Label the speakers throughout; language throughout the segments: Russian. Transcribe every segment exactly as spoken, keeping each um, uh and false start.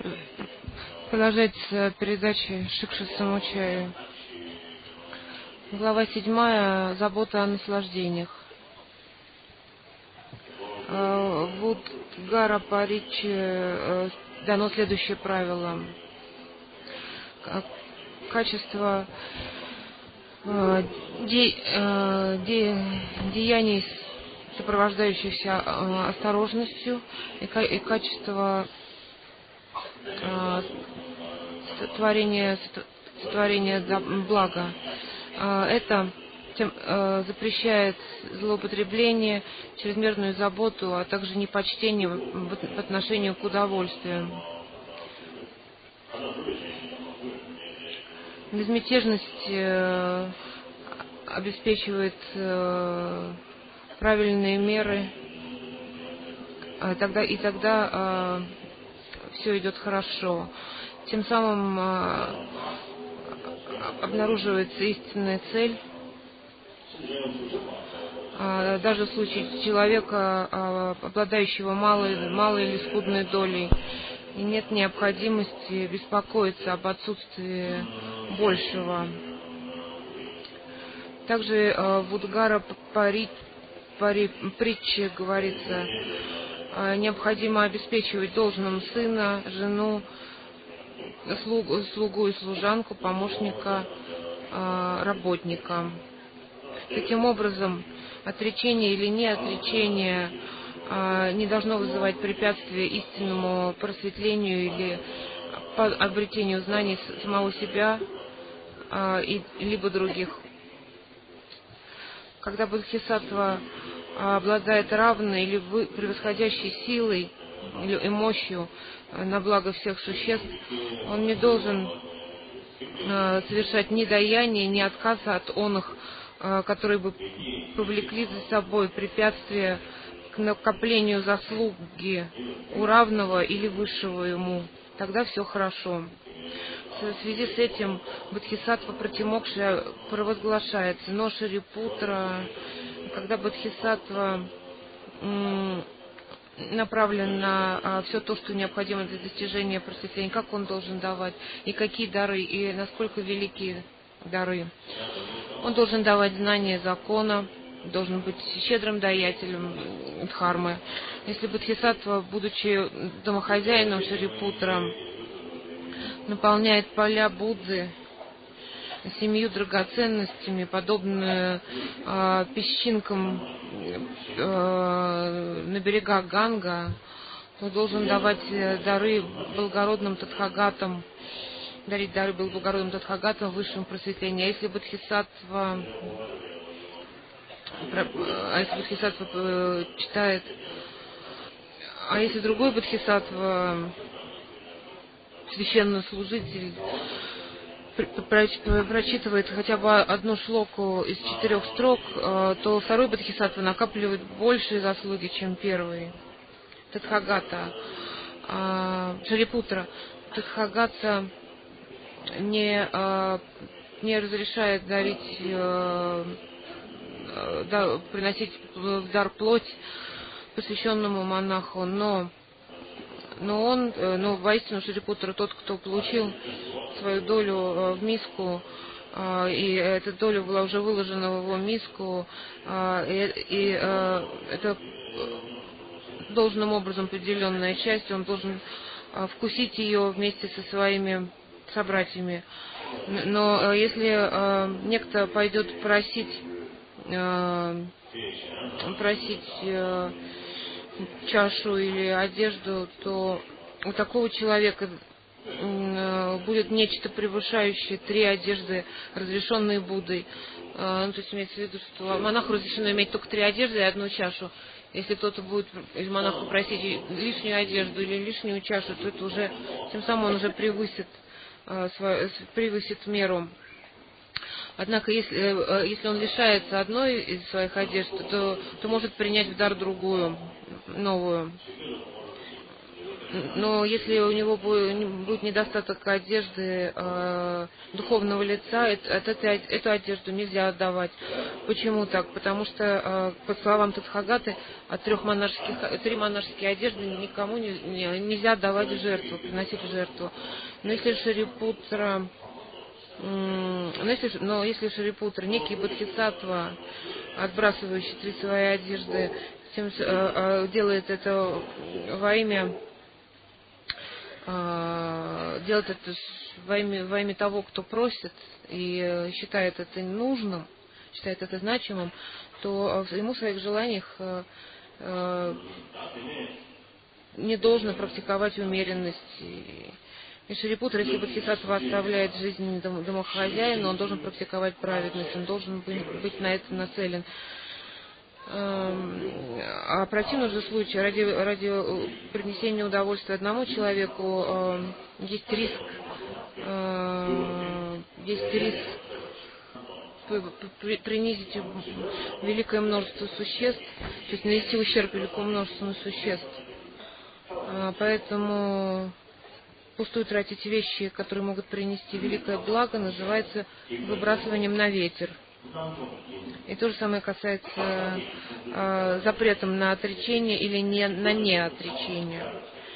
Speaker 1: Продолжается передача Шикша Самучая. Глава седьмая. Забота о наслаждениях. В Удгара Париче дано следующее правило. Качество де, де, деяний, сопровождающихся осторожностью, и, и качество сотворения, сотворения блага. Это тем, запрещает злоупотребление, чрезмерную заботу, а также непочтение по отношению к удовольствию. Безмятежность э, обеспечивает э, правильные меры, э, тогда, и тогда э, все идет хорошо. Тем самым э, обнаруживается истинная цель. Э, даже в случае человека, э, обладающего малой, малой или скудной долей, и нет необходимости беспокоиться об отсутствии большего. Также э, в Удгара пари, пари, притче говорится, э, необходимо обеспечивать должным сына, жену, слугу, слугу и служанку, помощника, э, работника. Таким образом, отречение или не отречение э, не должно вызывать препятствия истинному просветлению или по обретению знаний самого себя э, и, либо других. Когда бодхисаттва обладает равной или превосходящей силой или мощью на благо всех существ, он не должен э, совершать ни даяния, ни отказа от оных, э, которые бы повлекли за собой препятствия к накоплению заслуги у равного или высшего ему. Тогда все хорошо. В связи с этим бодхисаттва Пратимокша провозглашается. Но Шарипутра, когда бодхисаттва м, направлен на а, все то, что необходимо для достижения просветления, как он должен давать, и какие дары, и насколько велики дары. Он должен давать знания закона, должен быть щедрым даятелем дхармы. Если бодхисаттва, будучи домохозяином Шарипутра, наполняет поля Будды семью драгоценностями, подобно э, песчинкам э, на берегах Ганга, то должен давать дары благородным тадхагатам, дарить дары благородным тадхагатам высшим просветлением. А если бодхисаттва, а если бодхисаттва читает, а если другой бодхисаттва, священнослужитель, прочитывает хотя бы одну шлоку из четырех строк, то второй бодхисаттва накапливает большие заслуги, чем первый. Тадхагата, Шарипутра, Тадхагата не, не разрешает дарить, да, приносить в дар плоть посвященному монаху, но Но он, ну, воистину Шарипутра, тот, кто получил свою долю в миску, и эта доля была уже выложена в его миску, и, и это должным образом определенная часть, он должен вкусить ее вместе со своими собратьями. Но если некто пойдет просить, просить чашу или одежду, то у такого человека будет нечто превышающее три одежды, разрешенные Буддой. Ну, то есть имеется в виду, что монаху разрешено иметь только три одежды и одну чашу. Если кто-то будет из монаха просить лишнюю одежду или лишнюю чашу, то это уже, тем самым он уже превысит, превысит меру. Однако, если, если он лишается одной из своих одежд, то, то может принять в дар другую, новую. но если у него будет недостаток одежды э, духовного лица, это, это, эту одежду нельзя отдавать. Почему так? Потому что, э, по словам Тадхагаты, от трех монашеских, три монашеские одежды никому не, не, нельзя отдавать в жертву, приносить в жертву. Но если Шарипутра, но если, но если Шарипутра, некий бодхисаттва, отбрасывающий три свои одежды, тем, э, э, делает это во имя э, делает это во имя, во имя того, кто просит, и э, считает это нужным, считает это значимым, то ему в своих желаниях э, э, не должно практиковать умеренность. И Шарипутра, если бодхисаттва оставляет жизнь дом, домохозяина, он должен практиковать праведность, он должен быть, быть на это нацелен. А в противном же случае, ради, ради принесения удовольствия одному человеку, есть риск, есть риск принизить великое множество существ, то есть нанести ущерб великому множеству существ. Поэтому пустую тратить вещи, которые могут принести великое благо, называется выбрасыванием на ветер. И то же самое касается э, запретом на отречение или не, на неотречение.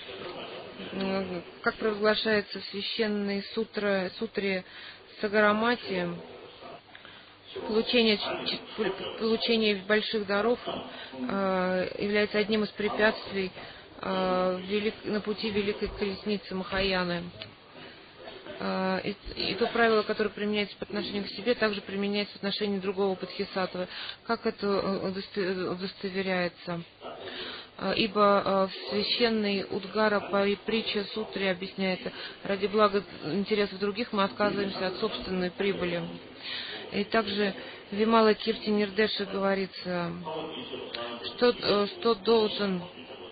Speaker 1: Как провозглашается в священной сутре, сутре Сагарамати, получение, получение больших даров э, является одним из препятствий э, велик, на пути великой колесницы Махаяны. И, и то правило, которое применяется по отношению к себе, также применяется в отношении другого бодхисаттвы. Как это удостоверяется? Ибо в священной Удгара Париприча сутре объясняется: ради блага интересов других мы отказываемся от собственной прибыли. И также в Вимала Кирти Нирдеше говорится, что, что должен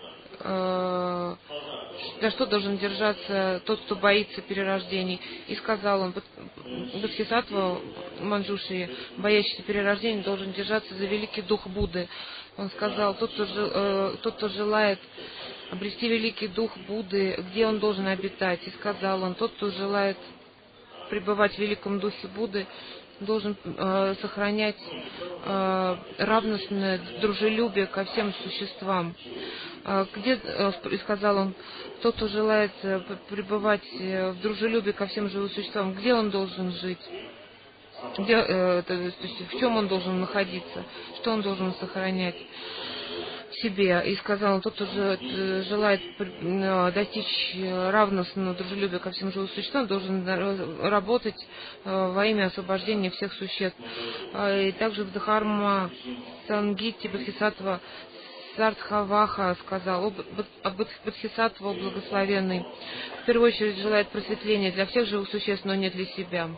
Speaker 1: за что должен держаться тот, кто боится перерождений. И сказал он, бодхисаттва Манджуши, боящийся перерождений, должен держаться за великий дух Будды. Он сказал, тот, кто, э, тот, кто желает обрести великий дух Будды, где он должен обитать. И сказал он, тот, кто желает пребывать в великом духе Будды, должен э, сохранять э, равностное дружелюбие ко всем существам. Э, где, э, сказал он, тот, кто желает э, пребывать э, в дружелюбии ко всем живым существам, где он должен жить? Где, э, то есть, в чем он должен находиться? Что он должен сохранять в себе? И сказал он, тот, кто же желает достичь равностного дружелюбия ко всем живым существам, должен работать во имя освобождения всех существ. И также в Дхарма Сангити бодхисаттва Сардхаваха сказал, о бодхисаттва благословенный в первую очередь желает просветления для всех живых существ, но не для себя.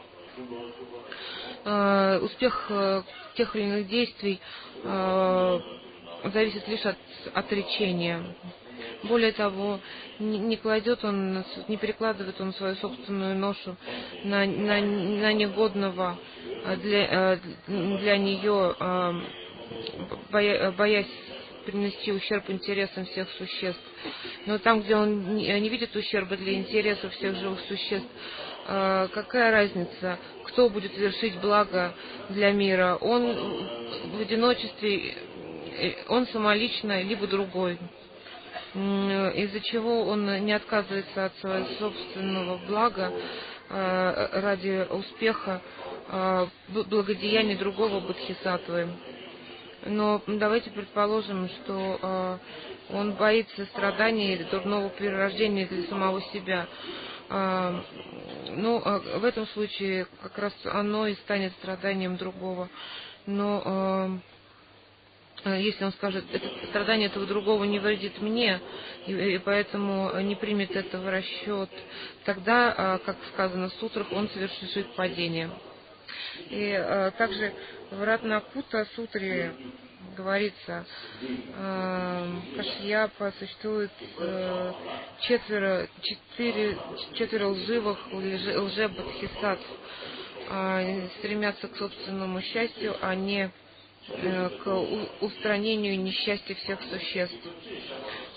Speaker 1: Успех тех или иных действий зависит лишь от отречения. Более того, не, не кладет он, не перекладывает он свою собственную ношу на, на, на негодного для, для нее, боя, боясь принести ущерб интересам всех существ. Но там, где он не, не видит ущерба для интересов всех живых существ, какая разница, кто будет вершить благо для мира? Он в одиночестве, он самолично, либо другой. Из-за чего он не отказывается от своего собственного блага ради успеха благодеяния другого бодхисаттвы. Но давайте предположим, что он боится страданий или дурного перерождения для самого себя. Ну, в этом случае как раз оно и станет страданием другого. Но если он скажет, это страдание этого другого не вредит мне, и, и поэтому не примет это в расчет, тогда, как сказано в сутрах, он совершит падение. И а, также в Ратнакута сутре говорится, э, Кашьяпа, существует э, четверо, четыре, четверо лживых лже-бодхисаттв, э, стремятся к собственному счастью, а не э, к устранению несчастья всех существ.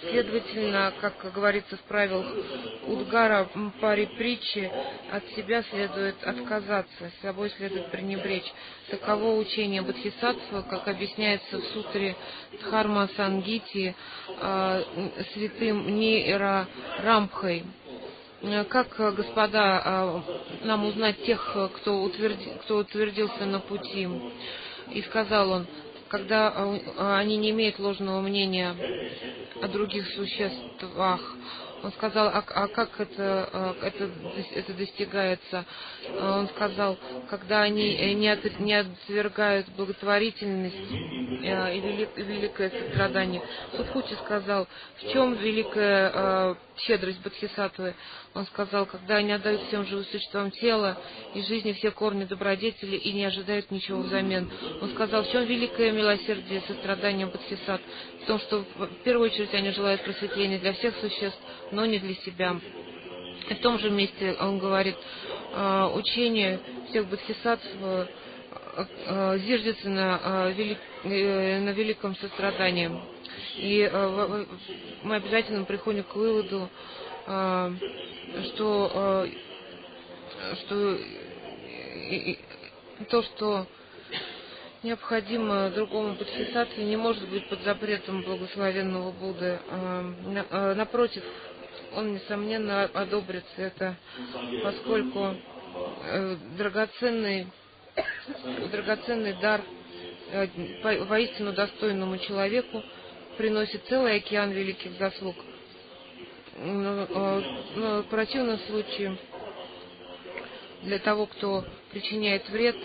Speaker 1: Следовательно, как говорится в правилах Удгара Парипритчи, от себя следует отказаться, с собой следует пренебречь. Таково учение Бодхисаттвы, как объясняется в сутре Дхарма Сангити э, святым Нейра Рамбхой. Как, господа, нам узнать тех, кто, утверди, кто утвердился на пути? И сказал он, когда они не имеют ложного мнения о других существах. Он сказал, а, а как это, это, это достигается? Он сказал, когда они не, от, не отвергают благотворительность и велик, великое сострадание. Судхути сказал, в чем великая э, щедрость Бодхисаттвы? Он сказал, когда они отдают всем живым существам тело и жизни все корни добродетели и не ожидают ничего взамен. Он сказал, в чем великое милосердие и сострадание Бодхисаттв? В том, что в первую очередь они желают просветления для всех существ, но не для себя. И в том же месте он говорит, э, учение всех Бодхисаттв э, э, зиждется на, э, велик, э, на великом сострадании. И э, мы обязательно приходим к выводу, э, что, э, что э, то, что необходимо другому бодхисаттве, не может быть под запретом благословенного Будды. Напротив, он, несомненно, одобрит это, поскольку драгоценный, драгоценный дар воистину достойному человеку приносит целый океан великих заслуг. Но в противном случае, для того, кто причиняет вред,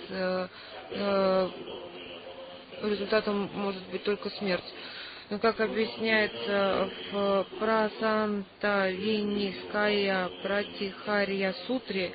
Speaker 1: результатом может быть только смерть. Но, как объясняется в Прасанта Виниская Пратихарья Сутре,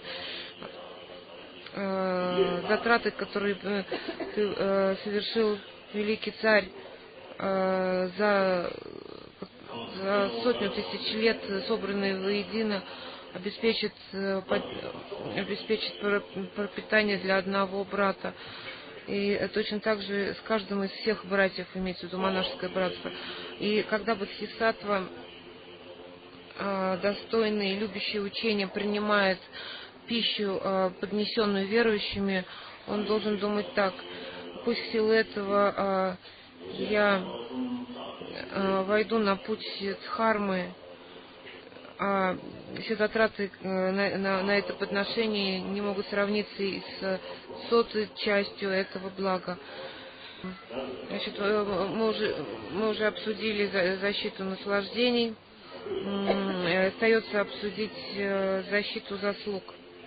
Speaker 1: э, затраты, которые э, э, совершил великий царь э, за, за сотню тысяч лет, собранные воедино, обеспечит, э, под, обеспечит пропитание для одного брата. И точно так же с каждым из всех братьев, имеется в виду монашеское братство. И когда Бодхисаттва, э, достойный и любящий учения, принимает пищу, э, поднесенную верующими, он должен думать так: пусть в силу этого э, я э, войду на путь дхармы, а все затраты на, на, на это подношение не могут сравниться и с сотой частью этого блага. Значит, мы уже, мы уже обсудили защиту наслаждений, остается обсудить защиту заслуг.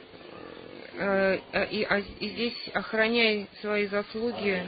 Speaker 1: И, и здесь, охраняя свои заслуги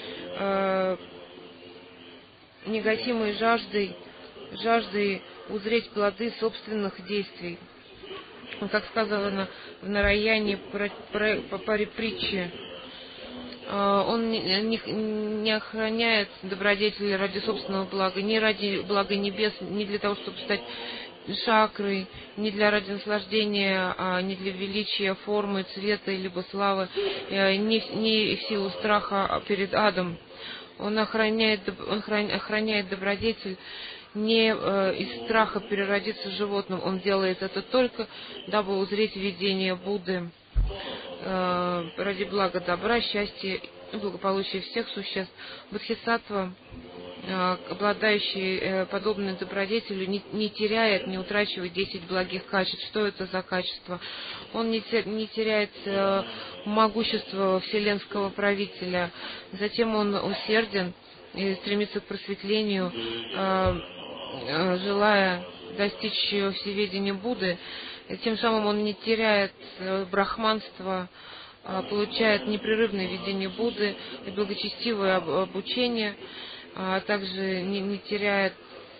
Speaker 1: негасимой жаждой, жаждой узреть плоды собственных действий. Как сказано в Нараяне Парипритчи, он не охраняет добродетели ради собственного блага, не ради блага небес, не для того, чтобы стать шакрой, не для ради наслаждения, не для величия формы, цвета, либо славы, не, не в силу страха перед адом. Он охраняет, он охраняет добродетель не э, из страха переродиться животным. Он делает это только, дабы узреть видение Будды э, ради блага, добра, счастья и благополучия всех существ. Бодхисаттва, э, обладающий э, подобной добродетелью, не, не теряет, не утрачивает десять благих качеств. Что это за качество? Он не, те, не теряет э, могущество вселенского правителя. Затем он усерден и стремится к просветлению, э, э, желая достичь всеведения Будды. И тем самым он не теряет э, брахманство, э, получает непрерывное видение Будды и благочестивое об, обучение, а также не, не теряет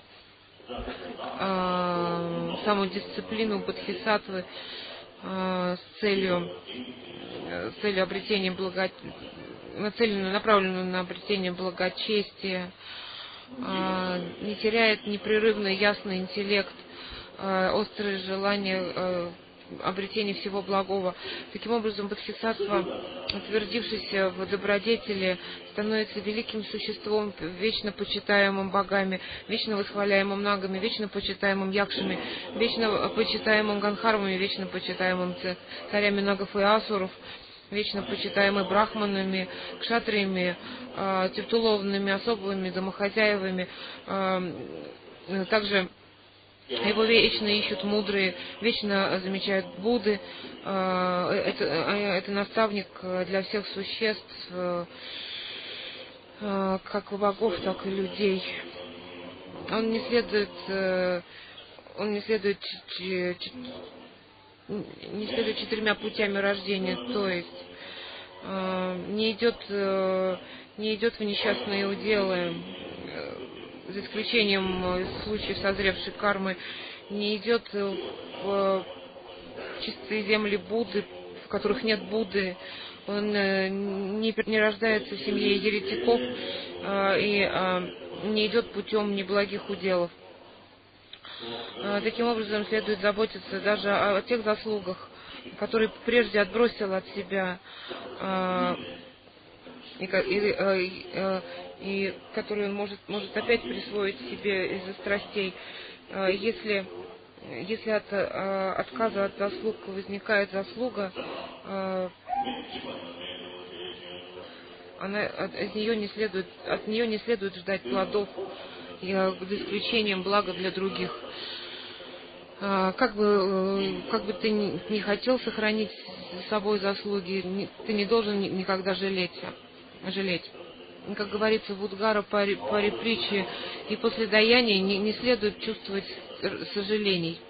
Speaker 1: э, саму дисциплину бодхисаттвы э, с целью, э, с целью обретения благо... нацеленную, направленную на обретение благочестия, э, не теряет непрерывный ясный интеллект, э, острое желание э, обретения всего благого. Таким образом, бодхисаттва, утвердившийся в добродетели, становится великим существом, вечно почитаемым богами, вечно восхваляемым нагами, вечно почитаемым якшами, вечно почитаемым ганхарвами, вечно почитаемым царями нагов и асуров, вечно почитаемый брахманами, кшатриями, э, титулованными особыми домохозяевами. Э, также его вечно ищут мудрые, вечно замечают Будды. Э, это, это наставник для всех существ, э, э, как богов, так и людей. Он не следует, э, он не следует ч- ч- не следует четырьмя путями рождения, то есть э, не идет, э, не идет в несчастные уделы, э, за исключением э, случаев созревшей кармы, не идет в чистые земли Будды, в которых нет Будды, он э, не, не рождается в семье еретиков э, и э, не идет путем неблагих уделов. Таким образом, следует заботиться даже о тех заслугах, которые прежде отбросил от себя, и, и, и которые он может, может опять присвоить себе из-за страстей. Если, если от отказа от заслуг возникает заслуга, она, от, нее не следует, от нее не следует ждать плодов, за исключением блага для других. Как бы, как бы ты ни хотел сохранить за собой заслуги, ты не должен никогда жалеть. жалеть. Как говорится в Удгара Париприче, и после даяния не, не следует чувствовать сожалений.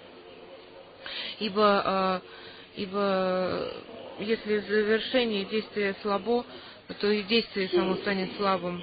Speaker 1: Ибо, ибо если завершение действия слабо, то и действие само станет слабым.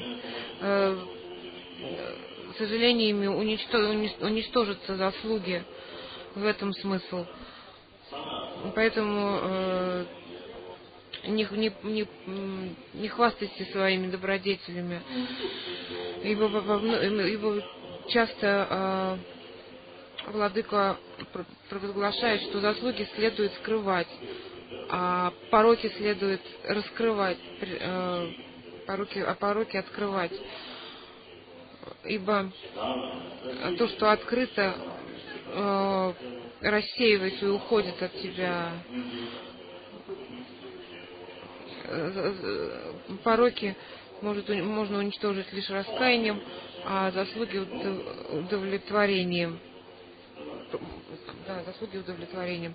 Speaker 1: Сожалениями уничтожатся заслуги, в этом смысл. Поэтому э, не, не, не, не хвастайтесь своими добродетелями, ибо, ибо часто э, владыка провозглашает, что заслуги следует скрывать, а пороки следует раскрывать, э, пороки, а пороки открывать. Ибо то, что открыто, э, рассеивается и уходит от тебя. Пороки может, можно уничтожить лишь раскаянием, а заслуги удовлетворением. Да, заслуги удовлетворением.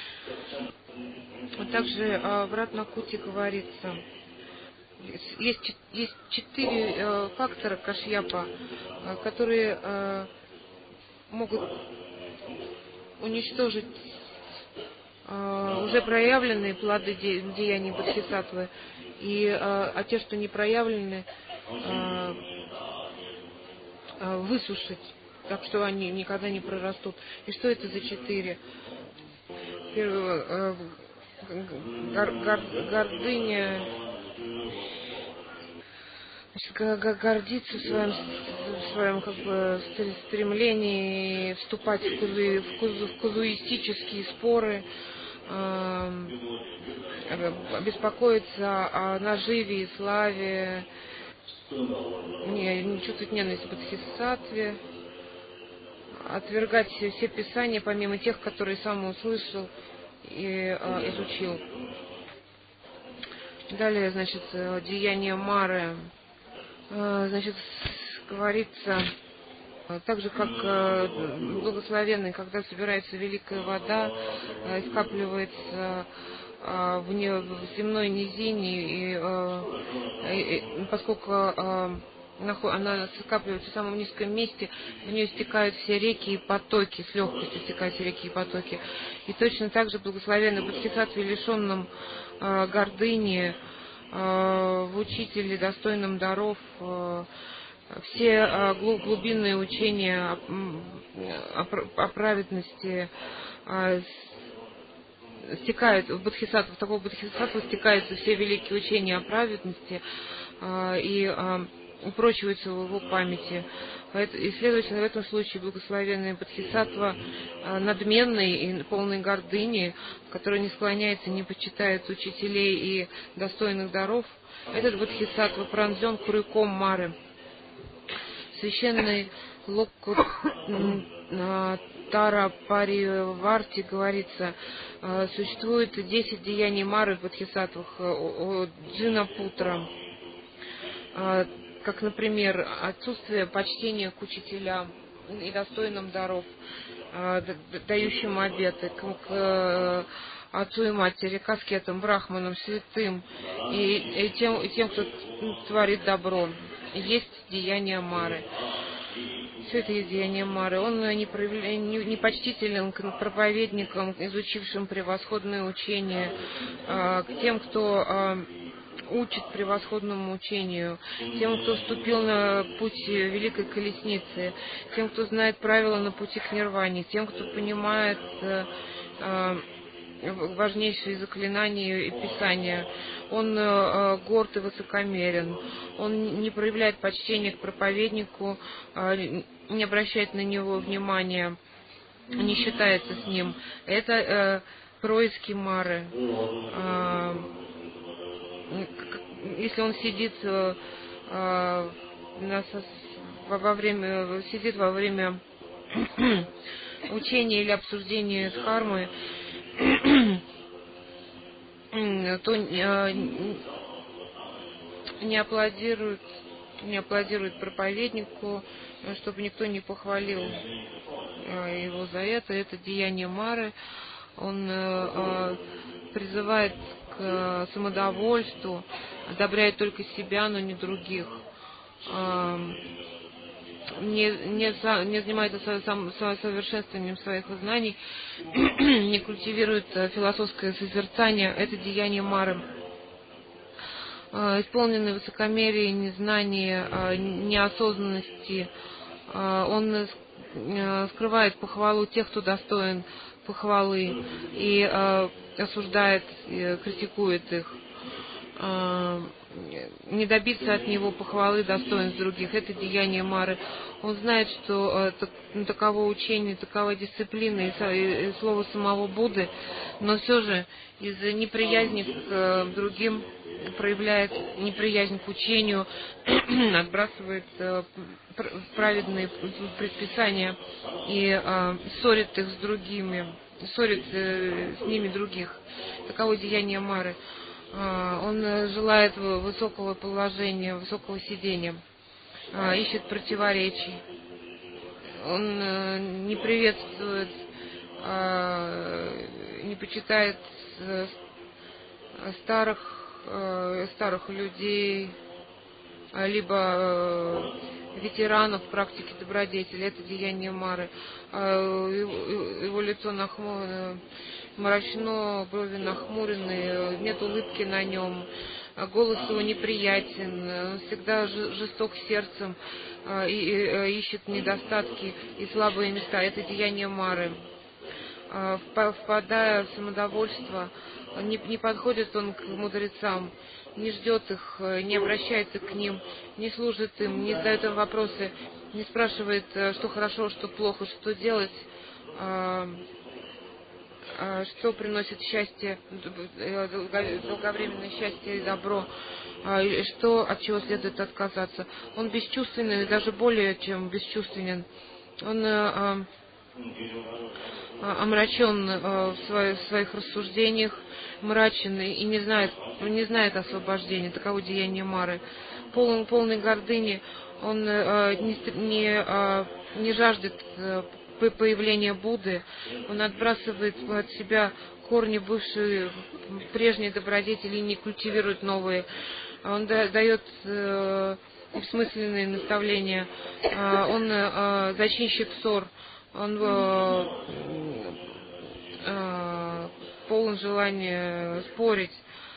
Speaker 1: Также в Ратнакути говорится, есть, есть четыре э, фактора кашьяпа, э, которые э, могут уничтожить э, уже проявленные плоды де, деяний бодхисаттвы, и, э, а те, что не проявлены, э, э, высушить, так что они никогда не прорастут. И что это за четыре? Первое, э, гор, гор, гордыня, гордиться в своем, в своем как бы, стремлении вступать в, кузу, в, кузу, в кузуистические споры, э, беспокоиться о наживе и славе, не, не чувствовать ненависть к бодхисаттве, отвергать все, все писания, помимо тех, которые сам услышал и э, изучил. Далее, значит, деяние Мары. Значит, говорится, так же, как благословенный, когда собирается великая вода, скапливается в, не, в земной низине, и, и, и поскольку она скапливается в самом низком месте, в нее стекают все реки и потоки, с легкостью стекают все реки и потоки. И точно так же благословенный бодхисаттве, лишенном гордыни, в учителе, достойном даров, все глубинные учения о праведности стекают в бодхисаттву, в такого бодхисаттву стекаются все великие учения о праведности и упрочиваются в его памяти. И, следовательно, в этом случае благословенный бодхисаттва надменный и полный гордыни, который не склоняется, не почитает учителей и достойных даров, этот бодхисаттва пронзен крюком Мары. Священный Локутара Париварти говорится, существует десять деяний Мары в бодхисаттвах Джина Путра, как, например, отсутствие почтения к учителям и достойным даров, дающим обеты, к отцу и матери, к аскетам, брахманам, святым и, и, тем, и тем, кто творит добро. Есть деяния Мары. Все это есть деяния Мары. Он не, проявля... не, не почтителен к проповедникам, изучившим превосходное учение, к тем, кто учит превосходному учению, тем, кто вступил на путь Великой Колесницы, тем, кто знает правила на пути к нирване, тем, кто понимает важнейшие заклинания и писания. Он э, горд и высокомерен. Он не проявляет почтения к проповеднику, э, не обращает на него внимания, не считается с ним. Это э, происки Мары. Э, если он сидит э, э, во время, сидит во время учения или обсуждения дхармы, то не аплодирует, не аплодирует проповеднику, чтобы никто не похвалил его за это. Это деяние Мары. Он призывает к самодовольству, одобряет только себя, но не других. Не, не, не занимается совершенствованием своих знаний, не культивирует философское созерцание. Это деяние Мары. Исполненный высокомерия, незнания, неосознанности, он скрывает похвалу тех, кто достоин похвалы, и осуждает, критикует их. Не добиться от него похвалы достоинств других. Это деяние Мары. Он знает, что э, таково учение, такова дисциплина и, и, и слово самого Будды, но все же из-за неприязни к э, другим проявляет неприязнь к учению, отбрасывает э, праведные предписания и э, ссорит их с другими, ссорит э, с ними других. Таково деяние Мары. Он желает высокого положения, высокого сидения, ищет противоречий. Он не приветствует, не почитает старых, старых людей, либо ветеранов практики добродетели. Это деяние Мары. Его лицо нахмурено, мрачно, брови нахмурены, нет улыбки на нем, голос его неприятен, он всегда жесток сердцем и ищет недостатки и слабые места. Это деяние Мары. Впадая в самодовольство, не, не подходит он к мудрецам, не ждет их, не обращается к ним, не служит им, не задает им вопросы, не спрашивает, что хорошо, что плохо, что делать, что приносит счастье, долговременное счастье и добро, что, от чего следует отказаться. Он бесчувственен, даже более чем бесчувственен. Он омрачен в своих рассуждениях, мрачен и не знает, не знает освобождения. Таково деяние Мары. Полон, полной гордыни, он не, не, не жаждет появления Будды, он отбрасывает от себя корни бывшие прежние добродетели и не культивирует новые. Он дает бессмысленные наставления, он зачинщик ссор, он полон желания спорить.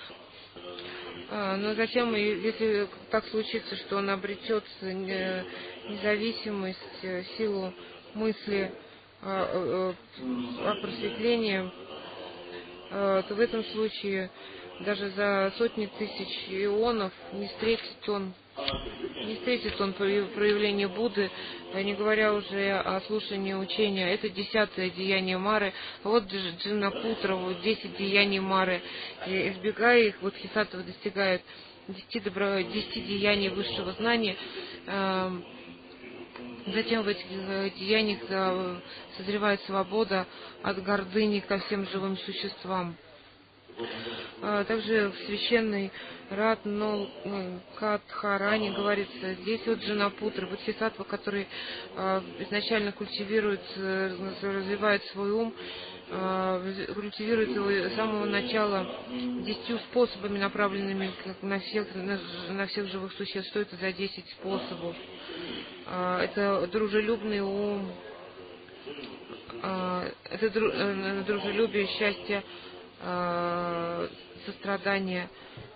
Speaker 1: Но затем, если так случится, что он обретет независимость, силу мысли о просветлении, то в этом случае даже за сотни тысяч ионов не встретит он Не встретит он проявление Будды, не говоря уже о слушании учения. Это десятое деяние Мары. Вот Джинапутра, вот десять деяний Мары. И, избегая их, вот Бодхисаттва достигает десяти, добро, десяти деяний высшего знания. Затем в этих деяниях созревает свобода от гордыни ко всем живым существам. Также в священной Ратно Катхаране говорится, здесь вот Джинапутра, Бодхисаттва, который изначально культивирует, развивает свой ум, культивирует его с самого начала десятью способами, направленными на всех, на, на всех живых существ. Что это за десять способов? Это дружелюбный ум, это дружелюбие, счастье, сострадание,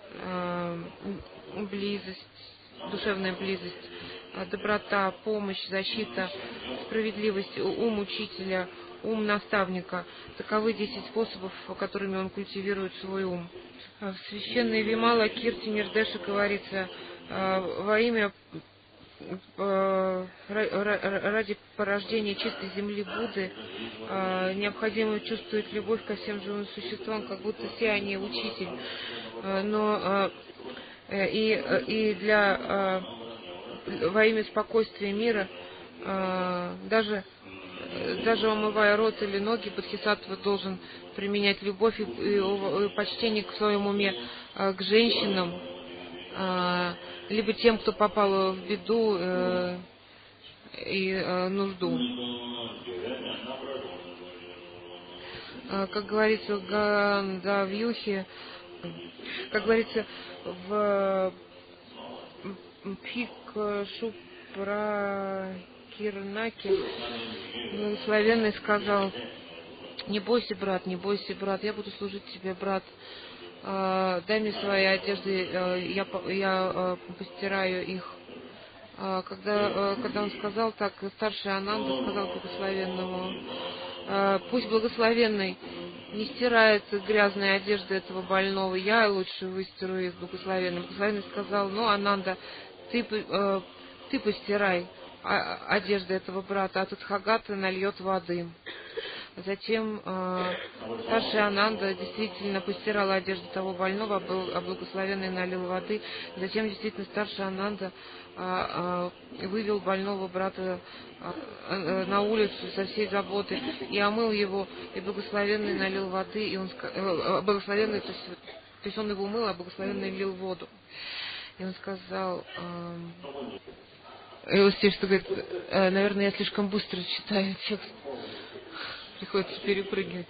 Speaker 1: близость, душевная близость, доброта, помощь, защита, справедливость, ум учителя, ум наставника. Таковы десять способов, которыми он культивирует свой ум. В священной Вимала Кирти Нирдеша говорится, во имя ради порождения чистой земли Будды необходимо чувствовать любовь ко всем живым существам, как будто все они учитель. Но и, и для во имя спокойствия мира, даже даже умывая рот или ноги, Бодхисаттва должен применять любовь и, и, и почтение к своему уме к женщинам, либо тем, кто попал в беду э, и э, нужду. Э, как говорится в Гандавьюхе, как говорится в Пикшупракирнаке, благословенный сказал: не бойся, брат, не бойся, брат, я буду служить тебе, брат. Дай мне свои одежды, я, я постираю их. Когда, когда он сказал так, старший Ананда сказал благословенному: пусть благословенный не стирает грязные одежды этого больного, я лучше выстиру их, благословенный. Благословенный сказал: ну, Ананда, ты, ты постирай одежды этого брата, а Тадхагата нальет воды. Затем э, старший Ананда действительно постирал одежду того больного, а благословенный налил воды. Затем действительно старший Ананда э, э, вывел больного брата э, э, на улицу со всей заботой и омыл его, и благословенный налил воды, и он э, благословенный, то есть, то есть он его умыл, а благословенный лил воду. И он сказал, э, и что говорит, э, наверное, я слишком быстро читаю текст. Приходится перепрыгивать.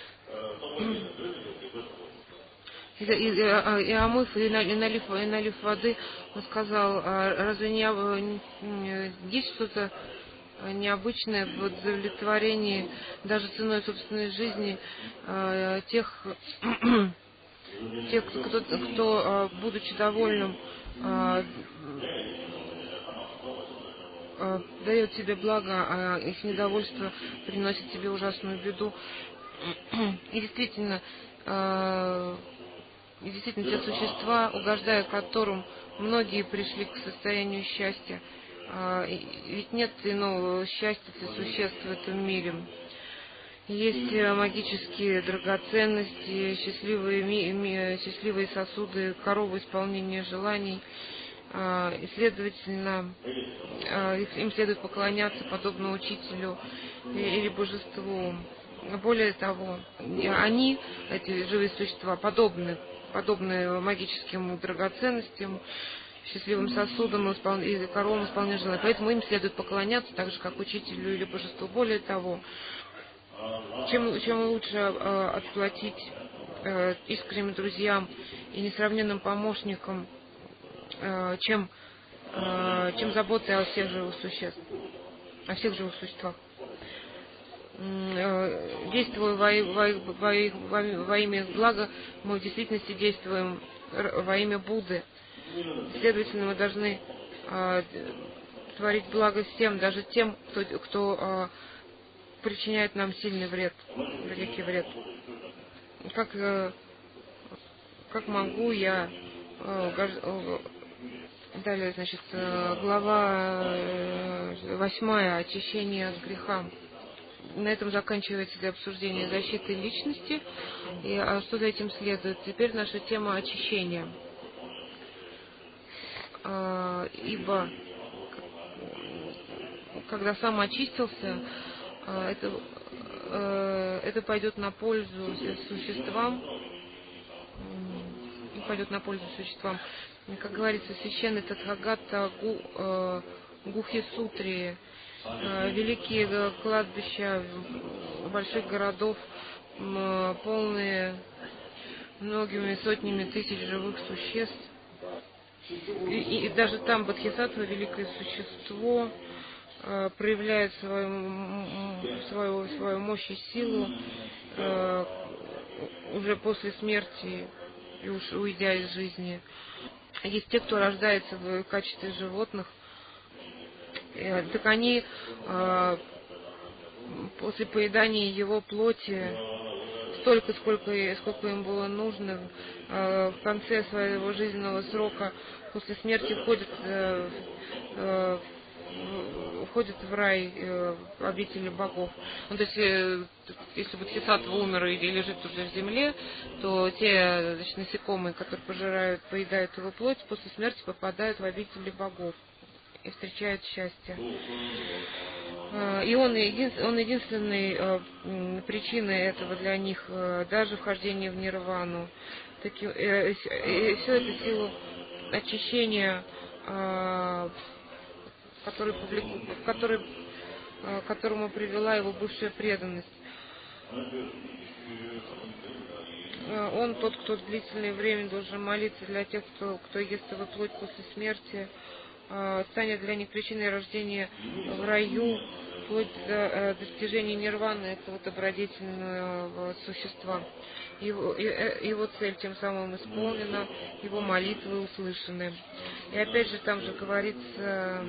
Speaker 1: И, и, и, и омыв, и налив, и налив воды, он сказал: разве не, не есть что-то необычное в удовлетворении даже ценой собственной жизни э, тех, тех, кто, кто, будучи довольным, э, дает тебе благо, а их недовольство приносит тебе ужасную беду. И действительно, и действительно те существа, угождая которым многие пришли к состоянию счастья, ведь нет иного счастья для существ в этом мире. Есть магические драгоценности, счастливые, счастливые сосуды, коровы исполнения желаний. И, следовательно, им следует поклоняться подобно учителю или божеству. Более того, они, эти живые существа, подобны, подобны магическим драгоценностям, счастливым сосудам и коровам исполнения желаний. Поэтому им следует поклоняться так же, как учителю или божеству. Более того, чем, чем лучше отплатить искренним друзьям и несравненным помощникам, чем, чем забота о всех живых существах, о всех живых существах. Действуя во, во, во, во, во имя блага, мы в действительности действуем во имя Будды. Следовательно, мы должны э, творить благо всем, даже тем, кто, кто э, причиняет нам сильный вред, великий вред. Как, э, как могу я э, Далее, значит, глава восьмая «Очищение от греха». На этом заканчивается для обсуждения защиты личности. И а что за этим следует? Теперь наша тема очищения. А, ибо когда сам очистился, а, это, а, это пойдет на пользу существам, пойдет на пользу существам. Как говорится, священный Татхагата Гу, э, Гухи Сутри, э, великие кладбища больших городов, э, полные многими сотнями тысяч живых существ. И, и даже там Бодхисаттва, великое существо, э, проявляет свою, свою, свою мощь и силу э, уже после смерти и уж уйдя из жизни. Есть те, кто рождается в качестве животных, так они э, после поедания его плоти столько, сколько, сколько им было нужно, э, в конце своего жизненного срока, после смерти входят, э, э, входят в рай, э, в обители богов. Ну, то есть, э, если Бодхисаттва умер или лежит уже в земле, то те, значит, насекомые, которые пожирают, поедают его плоть, после смерти попадают в обители богов и встречают счастье. И он, един, он единственной э, причиной этого для них, э, даже вхождение в нирвану. Таки, э, э, все это силу очищения, э, который, который, э, к которому привела его бывшая преданность. Э, он тот, кто длительное время должен молиться для тех, кто, кто ест его плоть после смерти, станет для них причиной рождения в раю, вплоть до достижения нирваны этого добродетельного существа. Его, его цель тем самым исполнена, его молитвы услышаны. И опять же там же говорится,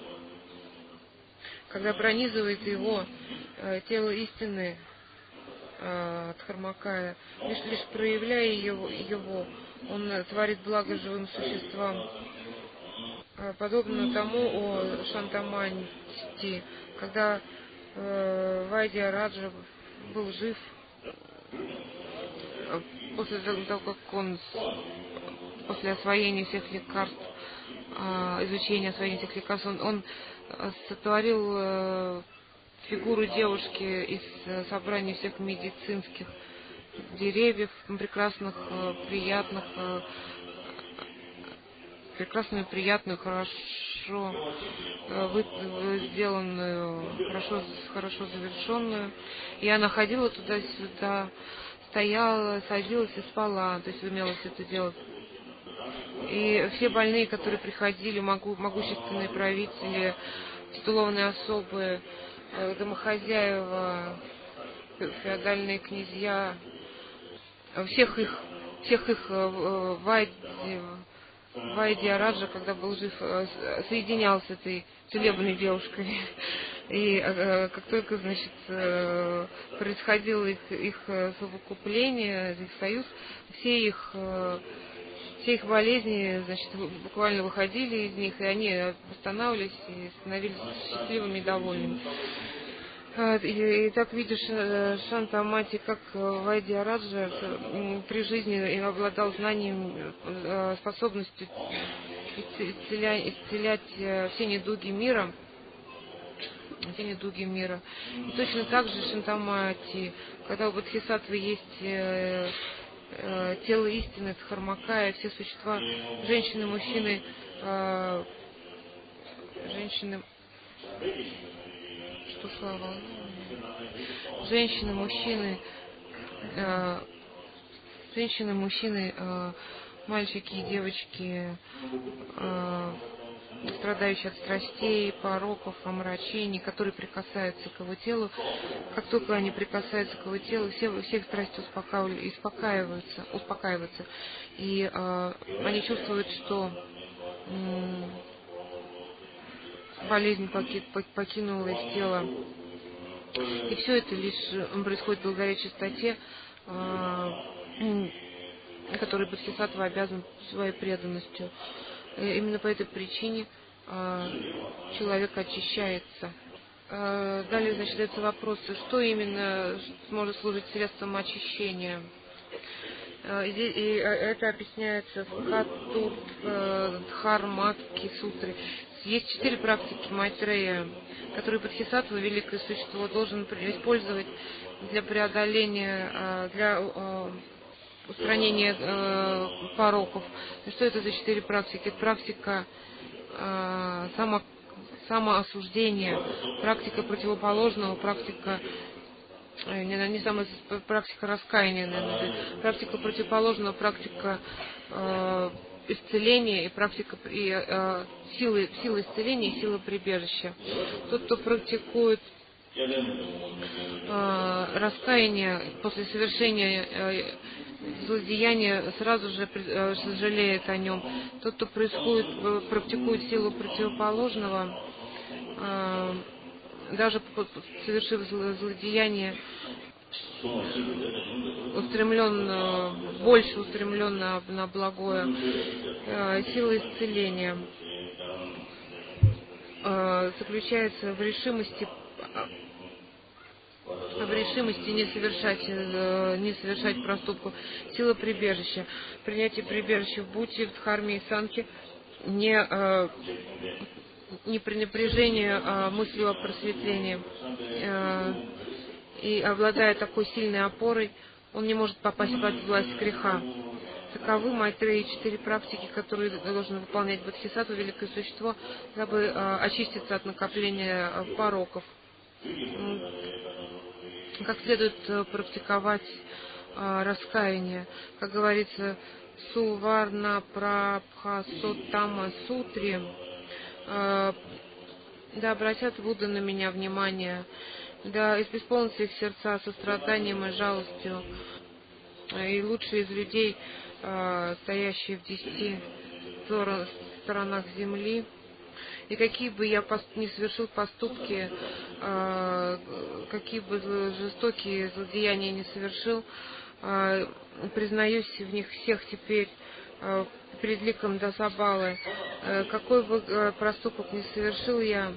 Speaker 1: когда пронизывает его тело истины, Дхармакая, лишь, лишь проявляя его, его, он творит благо живым существам. Подобно тому о Шантаманти, когда э, Вайдья Раджа был жив, после того, как он после освоения всех лекарств, э, изучения освоения всех лекарств, он, он сотворил э, фигуру девушки из э, собрания всех медицинских деревьев, прекрасных, э, приятных, э, прекрасную, приятную, хорошо э, сделанную, хорошо, хорошо завершенную. И она ходила туда-сюда, стояла, садилась и спала, то есть умела все это делать. И все больные, которые приходили, могу, могущественные правители, титулованные особы, э, домохозяева, феодальные князья, всех их, всех их э, Вайди, Вайдья Раджа, когда был жив, соединял с этой целебной девушкой. И э, как только, значит, э, происходило их, их совокупление, их союз, все их, э, все их болезни, значит, буквально выходили из них, и они восстанавливались и становились счастливыми и довольными. И, и так видишь, Шантамати, как Вайдья Раджа при жизни обладал знанием, способностью исцелять, исцелять все недуги мира, все недуги мира. И точно так же Шантамати, когда у Бодхисаттвы есть э, э, тело истины, Дхармакая, все существа, женщины, мужчины, э, женщины, что слава, женщины, мужчины, э, женщины, мужчины, э, мальчики и девочки, э, страдающие от страстей, пороков, омрачений, которые прикасаются к его телу. Как только они прикасаются к его телу, все, все их страсти успокаиваются, успокаиваются. И э, они чувствуют, что э, болезнь покинула их тело. И все это лишь происходит благодаря чистоте, которой Бодхисаттва обязан своей преданностью. И именно по этой причине э, человек очищается. Э, далее, значит, задается вопрос, что именно может служить средством очищения. Э, и, и это объясняется в Катур э, Дхарматки сутре. Есть четыре практики Майтрея, которые Бодхисаттва, великое существо, должен использовать для преодоления, для устранения пороков. И что это за четыре практики? Это практика само, самоосуждения, практика противоположного, практика не, не самая практика раскаяния, наверное, практика противоположного, практика э, исцеления и практика и, э, силы, силы исцеления и силы прибежища. Тот, кто практикует э, раскаяние после совершения э, злодеяния, сразу же э, сожалеет о нем. Тот, кто происходит, практикует силу противоположного, э, даже совершив злодеяние, устремлен, больше устремлен на, на благое, сила исцеления заключается в решимости, в решимости не совершать, не совершать проступков, сила прибежища, принятие прибежища в Будде, в Дхарме и Санхе, не не пренебрежение а, мыслью о просветлении. А, и обладая такой сильной опорой, он не может попасть под власть греха. Таковы Майтреи четыре практики, которые должен выполнять Бодхисаттва, великое существо, дабы а, очиститься от накопления а, пороков. Как следует а, практиковать а, раскаяние. Как говорится, Суварна Прабхасоттама Сутре, да обратят Будда на меня внимание, да исполнится их сердца состраданием и жалостью, и лучшие из людей, стоящие в десяти сторонах земли, и какие бы я не совершил поступки, какие бы жестокие злодеяния не совершил, признаюсь в них всех теперь перед ликом Дасабалы. Какой бы проступок не совершил я,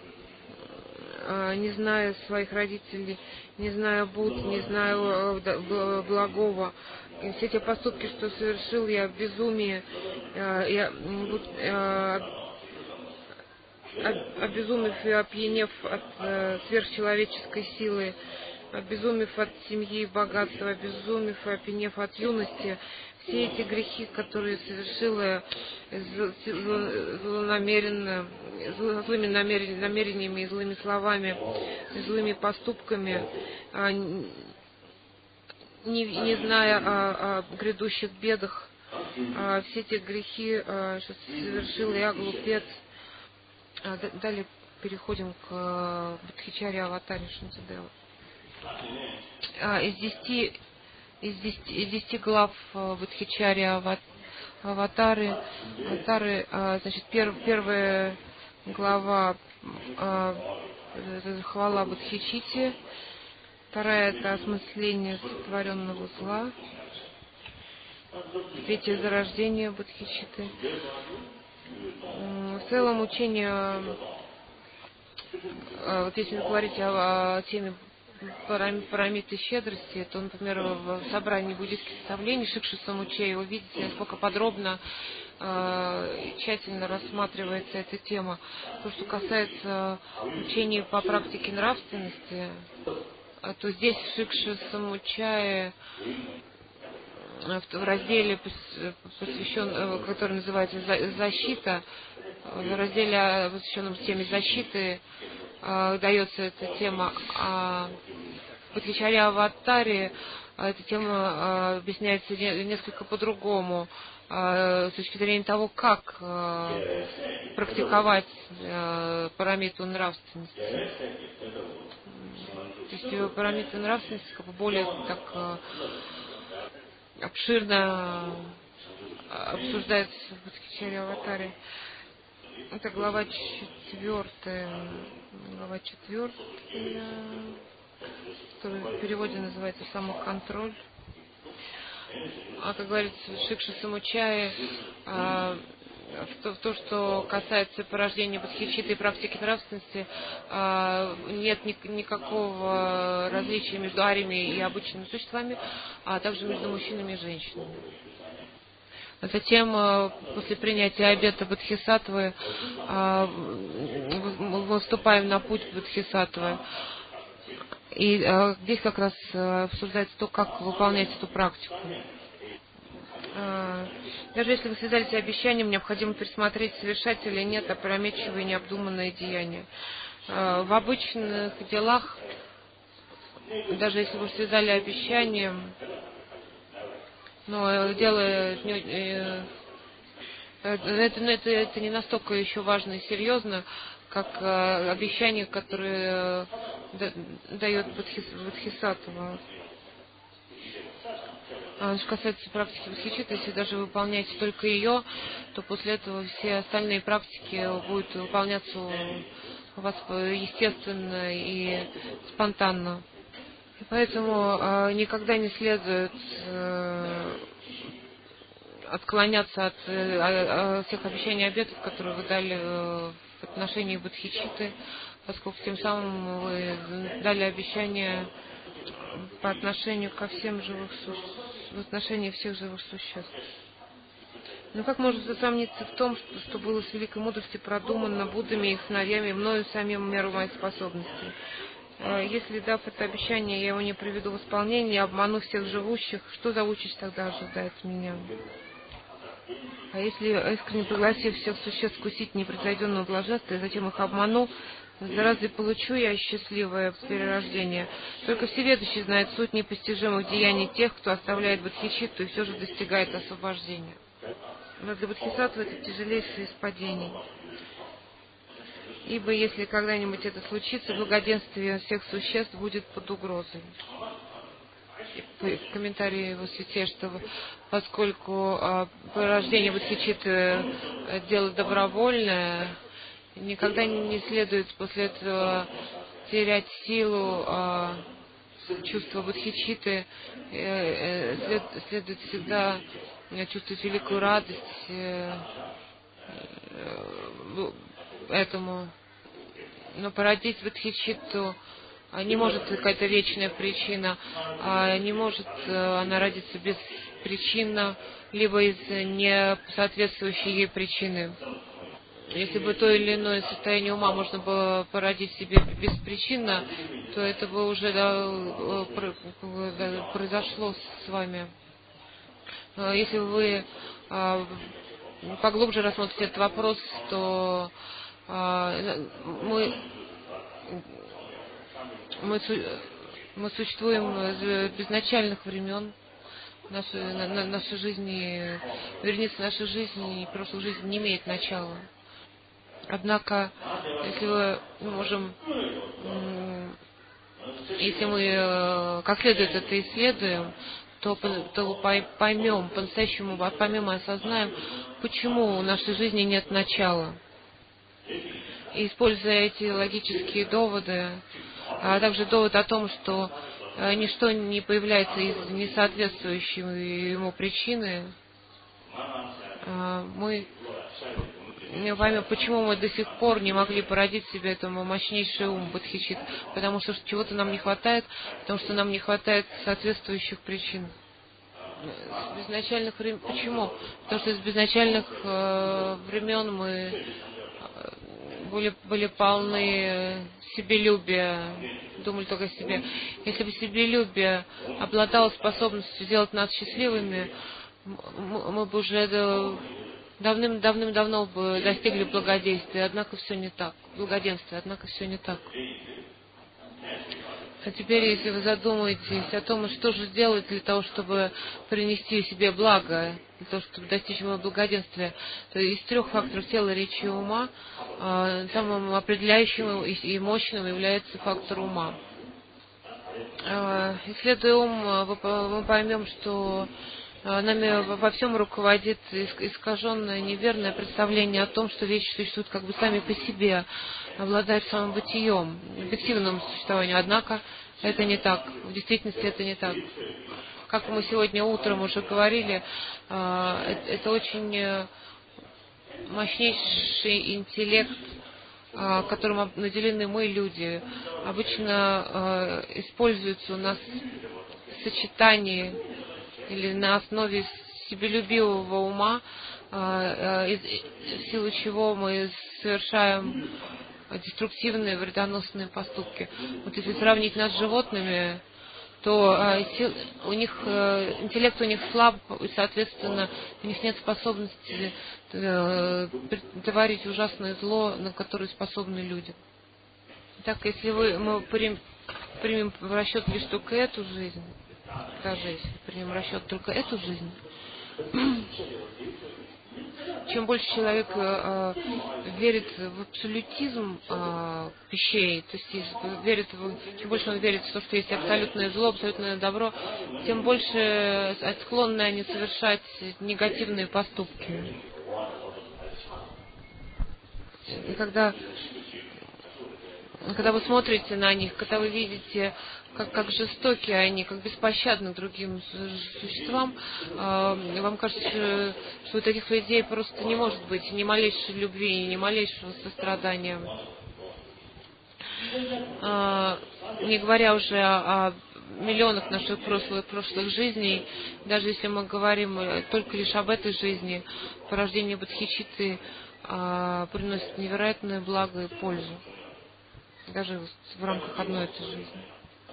Speaker 1: не зная своих родителей, не зная Будд, не знаю благого, все те поступки, что совершил я в безумии, я, обезумев и опьянев от сверхчеловеческой силы, обезумев от семьи и богатства, обезумев и опьянев от юности, все эти грехи, которые совершила злонамеренно, злыми намерениями и злыми словами, и злыми поступками, не, не зная о, о грядущих бедах, все эти грехи, что совершил я, глупец. Далее переходим к Бодхичарья Аватаре Шантидева. Из десяти Из десяти, из десяти глав Бодхичарья Аватары, аватары, значит, пер, первая глава это хвала Бодхичите, вторая это осмысление сотворенного зла, третье зарождение Бодхичиты. В целом учение, вот если говорить о, о теме парамиты щедрости, то, например, в собрании буддийских составлений Шикша Самуччая вы видите, насколько подробно э, тщательно рассматривается эта тема. То, что касается учения по практике нравственности, то здесь Шикша Самуччая в разделе, посвящен, который называется «Защита», в разделе, посвященном теме защиты, дается эта тема. А в Бодхичарья Аватаре эта тема объясняется несколько по-другому, с точки зрения того, как практиковать парамиту нравственности. То есть парамита нравственности как бы более так обширно обсуждается в Бодхичарья Аватаре. Это глава четвертая, глава четвертая, которая в переводе называется «Самоконтроль». А как говорится, Шикша Самуччая, в то, в то, что касается порождения бодхичитты и практики нравственности, а, нет ни, никакого различия между ариями и обычными существами, а также между мужчинами и женщинами. Затем, после принятия обета бодхисаттвы, мы вступаем на путь бодхисаттвы. И здесь как раз обсуждается то, как выполнять эту практику. Даже если вы связались обещанием, необходимо пересмотреть, совершать или нет опрометчивые необдуманные деяния. В обычных делах, даже если вы связали обещанием, но дело это, это, это не настолько еще важно и серьезно, как обещание, которое дает бодхисаттва. А что касается практики бодхичитты, если даже выполняете только ее, то после этого все остальные практики будут выполняться у вас естественно и спонтанно. И поэтому э, никогда не следует э, отклоняться от э, всех обещаний и обетов, которые вы дали э, в отношении бодхичитты, поскольку тем самым вы дали обещание по отношению ко всем живых существам, в отношении всех живых существ. Но как можно засомниться в том, что, что было с великой мудростью продумано Буддами и их сыновьями, мною самим в меру моих способностей? Если, дав это обещание, я его не приведу в исполнение, я обману всех живущих, что за участь тогда ожидает меня? А если, искренне пригласив всех существ вкусить непревзойденного блаженства, и затем их обману, разве получу я счастливое перерождение? Только всеведущий знает суть непостижимых деяний тех, кто оставляет бодхичитту и все же достигает освобождения. Но для бодхисаттвы это тяжелейшее из падений. Ибо если когда-нибудь это случится, благоденствие всех существ будет под угрозой. В комментарии его святейшества, поскольку а, порождение бодхичитты дело добровольное, никогда не следует после этого терять силу а, чувства бодхичитты, э, э, след, следует всегда чувствовать великую радость э, э, этому. Но породить бодхичитту не может какая-то вечная причина, а не может она родиться беспричинно, либо из несоответствующей ей причины. Если бы то или иное состояние ума можно было породить себе беспричинно, то это бы уже да, произошло с вами. Если вы поглубже рассмотрите этот вопрос, то мы, мы, мы существуем с безначальных времен. Наши, на, на, нашей жизни, вернее, наша жизнь и прошлая жизнь не имеет начала. Однако, если мы можем, если мы как следует это исследуем, то, то поймем, по-настоящему поймем и осознаем, почему у нашей жизни нет начала. И используя эти логические доводы, а также довод о том, что ничто не появляется из несоответствующей ему причины, мы поймем, почему мы до сих пор не могли породить себе этому мощнейший ум бодхичит, потому что чего-то нам не хватает, потому что нам не хватает соответствующих причин. С безначальных времен. Почему? Потому что с безначальных э, времен мы были, были полны себелюбия, думали только о себе. Если бы себелюбие обладало способностью сделать нас счастливыми, мы, мы бы уже давным-давным-давно бы достигли благодействия, однако все не так. Благоденствия, однако все не так. А теперь, если вы задумаетесь о том, что же сделать для того, чтобы принести себе благо, для того, чтобы достичь его благоденствия, то из трех факторов тела, речи и ума самым определяющим и мощным является фактор ума. Исследуя ум, мы поймем, что нами во всем руководит искаженное, неверное представление о том, что вещи существуют как бы сами по себе, обладают самым бытием, объективным существованием. Однако это не так. В действительности это не так. Как мы сегодня утром уже говорили, это очень мощнейший интеллект, которым наделены мы, люди, обычно используется у нас в сочетании или на основе себелюбивого ума, в силу чего мы совершаем деструктивные, вредоносные поступки. Вот если сравнить нас с животными, то у них интеллект у них слаб, и, соответственно, у них нет способности творить ужасное зло, на которое способны люди. Так, если вы, мы примем, примем в расчет лишь только эту жизнь, даже если примем в расчет только эту жизнь, чем больше человек э, верит в абсолютизм э, вещей, то есть верит в, чем больше он верит в то, что есть абсолютное зло, абсолютное добро, тем больше склонны они совершать негативные поступки. И когда, когда вы смотрите на них, когда вы видите, как, как жестоки они, как беспощадны другим существам, э, вам кажется, что у таких людей просто не может быть ни малейшей любви, ни малейшего сострадания. Э, не говоря уже о, о миллионах наших прошлых, прошлых жизней, даже если мы говорим только лишь об этой жизни, порождение Бодхичитты э, приносит невероятное благо и пользу, даже в рамках одной этой жизни.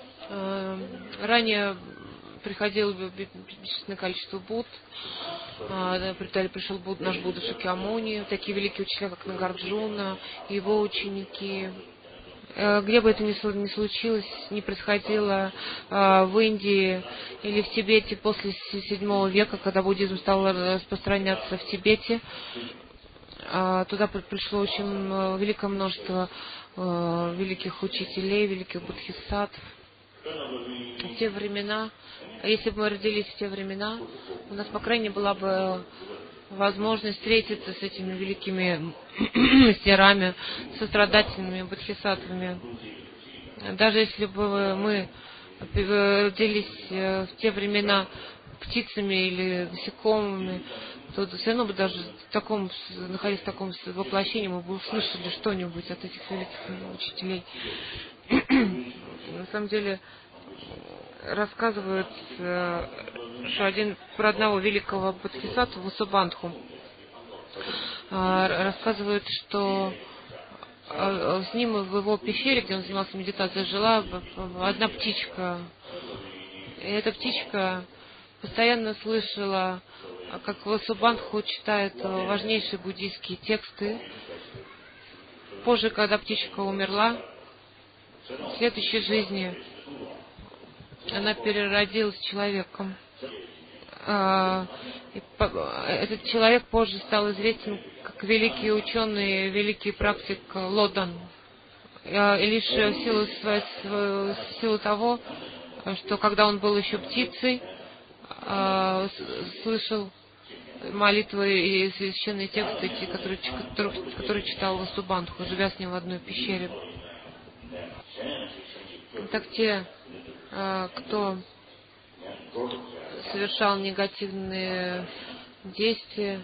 Speaker 1: Ранее приходило бесчисленное количество Будд. Пришел Буд, наш Будда Шакьямуни, такие великие учителя, как Нагарджуна, его ученики. Где бы это ни случилось, не происходило в Индии или в Тибете после седьмого века, когда буддизм стал распространяться в Тибете, туда пришло очень великое множество великих учителей, великих бодхисаттв. В те времена, если бы мы родились в те времена, у нас, по крайней мере, была бы возможность встретиться с этими великими мастерами, сострадательными бодхисаттвами. Даже если бы мы родились в те времена птицами или насекомыми, то все равно бы даже в таком, находясь в таком воплощении, мы бы услышали что-нибудь от этих великих учителей. На самом деле рассказывают, что один про одного великого бодхисаттву Васубандху рассказывают, что с ним в его пещере, где он занимался медитацией, жила одна птичка. И эта птичка постоянно слышала, как Васубандху читает важнейшие буддийские тексты. Позже, когда птичка умерла, в следующей жизни она переродилась человеком. Этот человек позже стал известен как великий ученый, великий практик Лодан. И лишь в силу, в силу того, что когда он был еще птицей, слышал молитвы и священные тексты, которые, которые читал Васубандху, живя с ним в одной пещере. Так те, кто совершал негативные действия,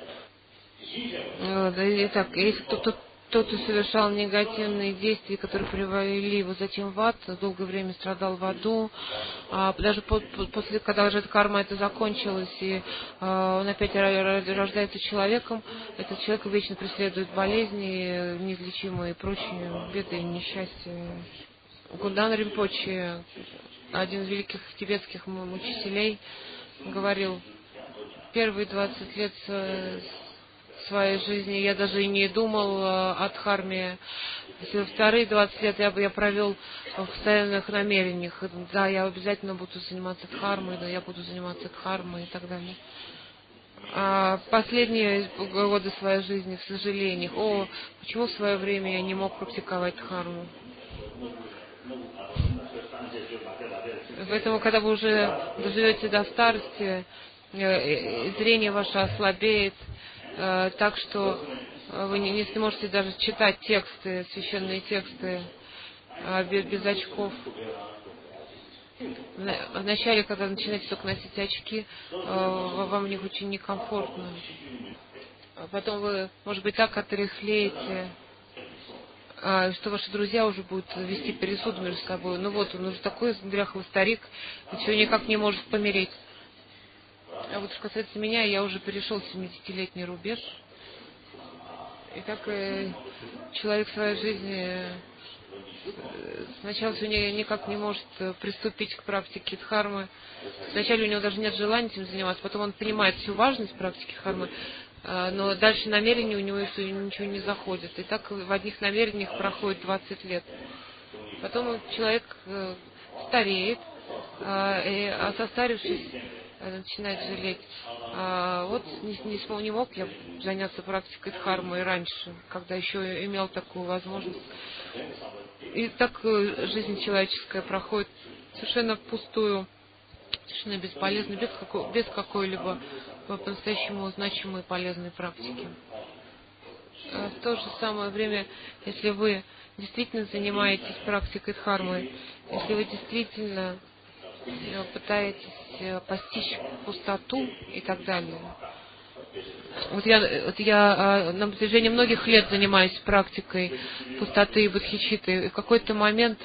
Speaker 1: итак, если кто-то кто-то совершал негативные действия, которые привели его затем в ад, долгое время страдал в аду, а даже по, по, после, когда уже эта карма это закончилась, и а, он опять рождается человеком, этот человек вечно преследует болезни, неизлечимые и прочие беды и несчастья. Гундан Ринпоче, один из великих тибетских учителей, говорил: первые двадцать лет своей жизни я даже и не думал о дхарме. Вторые двадцать лет я бы я провел в постоянных намерениях. Да, я обязательно буду заниматься дхармой, да, я буду заниматься дхармой и так далее. А последние годы своей жизни в сожалениях: о, почему в свое время я не мог практиковать дхарму? Поэтому, когда вы уже доживете до старости, зрение ваше ослабеет, так что вы не сможете даже читать тексты, священные тексты без, без очков. Вначале, когда начинаете только носить очки, вам в них очень некомфортно. потом вы, может быть, так отряхлеете, что ваши друзья уже будут вести пересуд между собой. Ну вот, он уже такой дряхлый старик, и все никак не может помереть. А вот что касается меня, я уже перешел семидесятилетний рубеж. И так э, человек в своей жизни э, сначала все не, никак не может приступить к практике дхармы. Вначале у него даже нет желания этим заниматься, потом он понимает всю важность практики дхармы, э, но дальше намерения у него ничего не заходит. И так в одних намерениях проходит двадцать лет. Потом человек э, стареет, э, и, а состарившись, начинает жалеть. А, вот не, не, не мог я заняться практикой дхармы и раньше, когда еще имел такую возможность. И так жизнь человеческая проходит совершенно впустую, совершенно бесполезно, без, какой, без какой-либо по-настоящему значимой и полезной практики. А в то же самое время, если вы действительно занимаетесь практикой дхармы, если вы действительно пытаетесь постичь пустоту и так далее. Вот я, вот я на протяжении многих лет занимаюсь практикой пустоты и бодхичитты. И в какой-то момент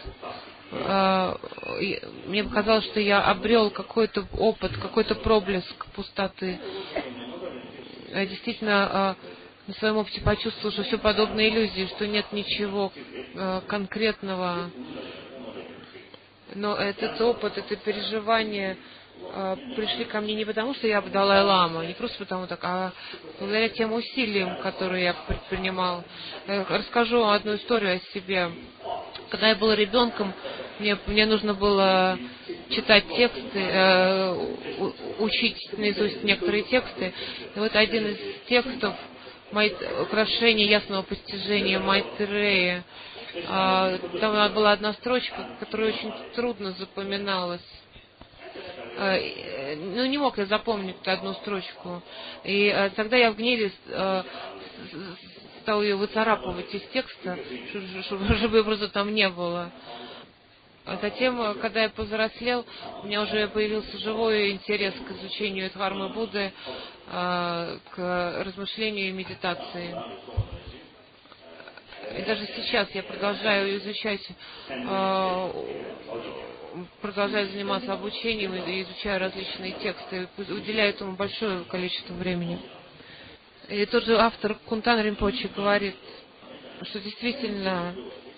Speaker 1: мне показалось, что я обрел какой-то опыт, какой-то проблеск пустоты. Я действительно на своем опыте почувствовал, что все подобно иллюзии, что нет ничего конкретного. Но этот опыт, это переживание э, пришли ко мне не потому, что я Далай-лама, не просто потому так, а благодаря тем усилиям, которые я предпринимал. Э, расскажу одну историю о себе. Когда я был ребенком, мне, мне нужно было читать тексты, э, учить наизусть некоторые тексты. И вот один из текстов «Украшение ясного постижения Майтрея», там была одна строчка, которая очень трудно запоминалась. Ну, не мог я запомнить одну строчку. И тогда я в гневе стал ее выцарапывать из текста, чтобы ее просто там не было. А затем, когда я повзрослел, у меня уже появился живой интерес к изучению дхармы Будды, к размышлению и медитации. И даже сейчас я продолжаю изучать, продолжаю заниматься обучением и изучаю различные тексты, уделяю этому большое количество времени. И тот же автор Кунтан Ринпоче говорит, что действительно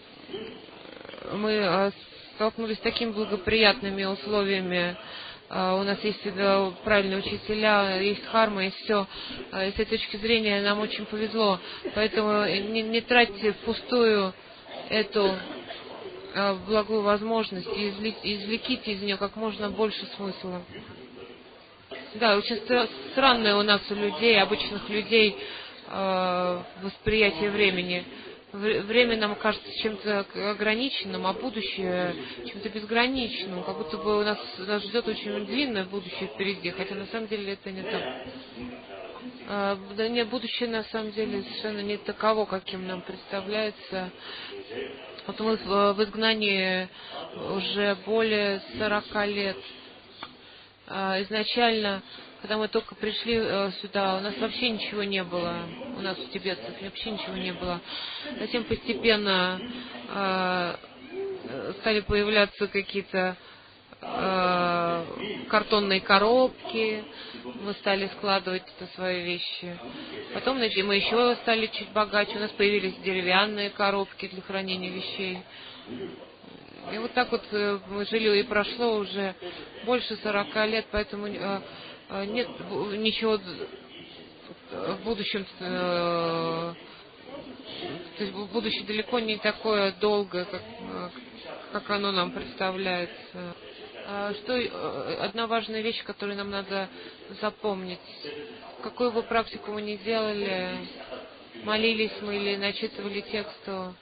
Speaker 1: мы столкнулись с такими благоприятными условиями. У нас есть правильные учителя, есть дхарма, есть все. С этой точки зрения нам очень повезло. Поэтому не, не тратьте впустую эту благую возможность и извлеките из нее как можно больше смысла. Да, очень странное у нас у людей, обычных людей, восприятие времени. Время нам кажется чем-то ограниченным, а будущее чем-то безграничным. Как будто бы у нас, нас ждет очень длинное будущее впереди, хотя на самом деле это не так. А, да нет, будущее на самом деле совершенно не таково, каким нам представляется. Вот мы в, в изгнании уже более сорока лет. А, изначально, когда мы только пришли э, сюда, у нас вообще ничего не было. У нас, у тибетцев, вообще ничего не было. Затем постепенно э, стали появляться какие-то э, картонные коробки. Мы стали складывать это свои вещи. Потом мы еще стали чуть богаче. У нас появились деревянные коробки для хранения вещей. И вот так вот э, мы жили, и прошло уже больше сорока лет, поэтому э, нет ничего в будущем, то есть будущее далеко не такое долгое, как, как оно нам представляется. Что одна важная вещь, которую нам надо запомнить: какую бы практику мы ни делали, молились мы или начитывали тексту,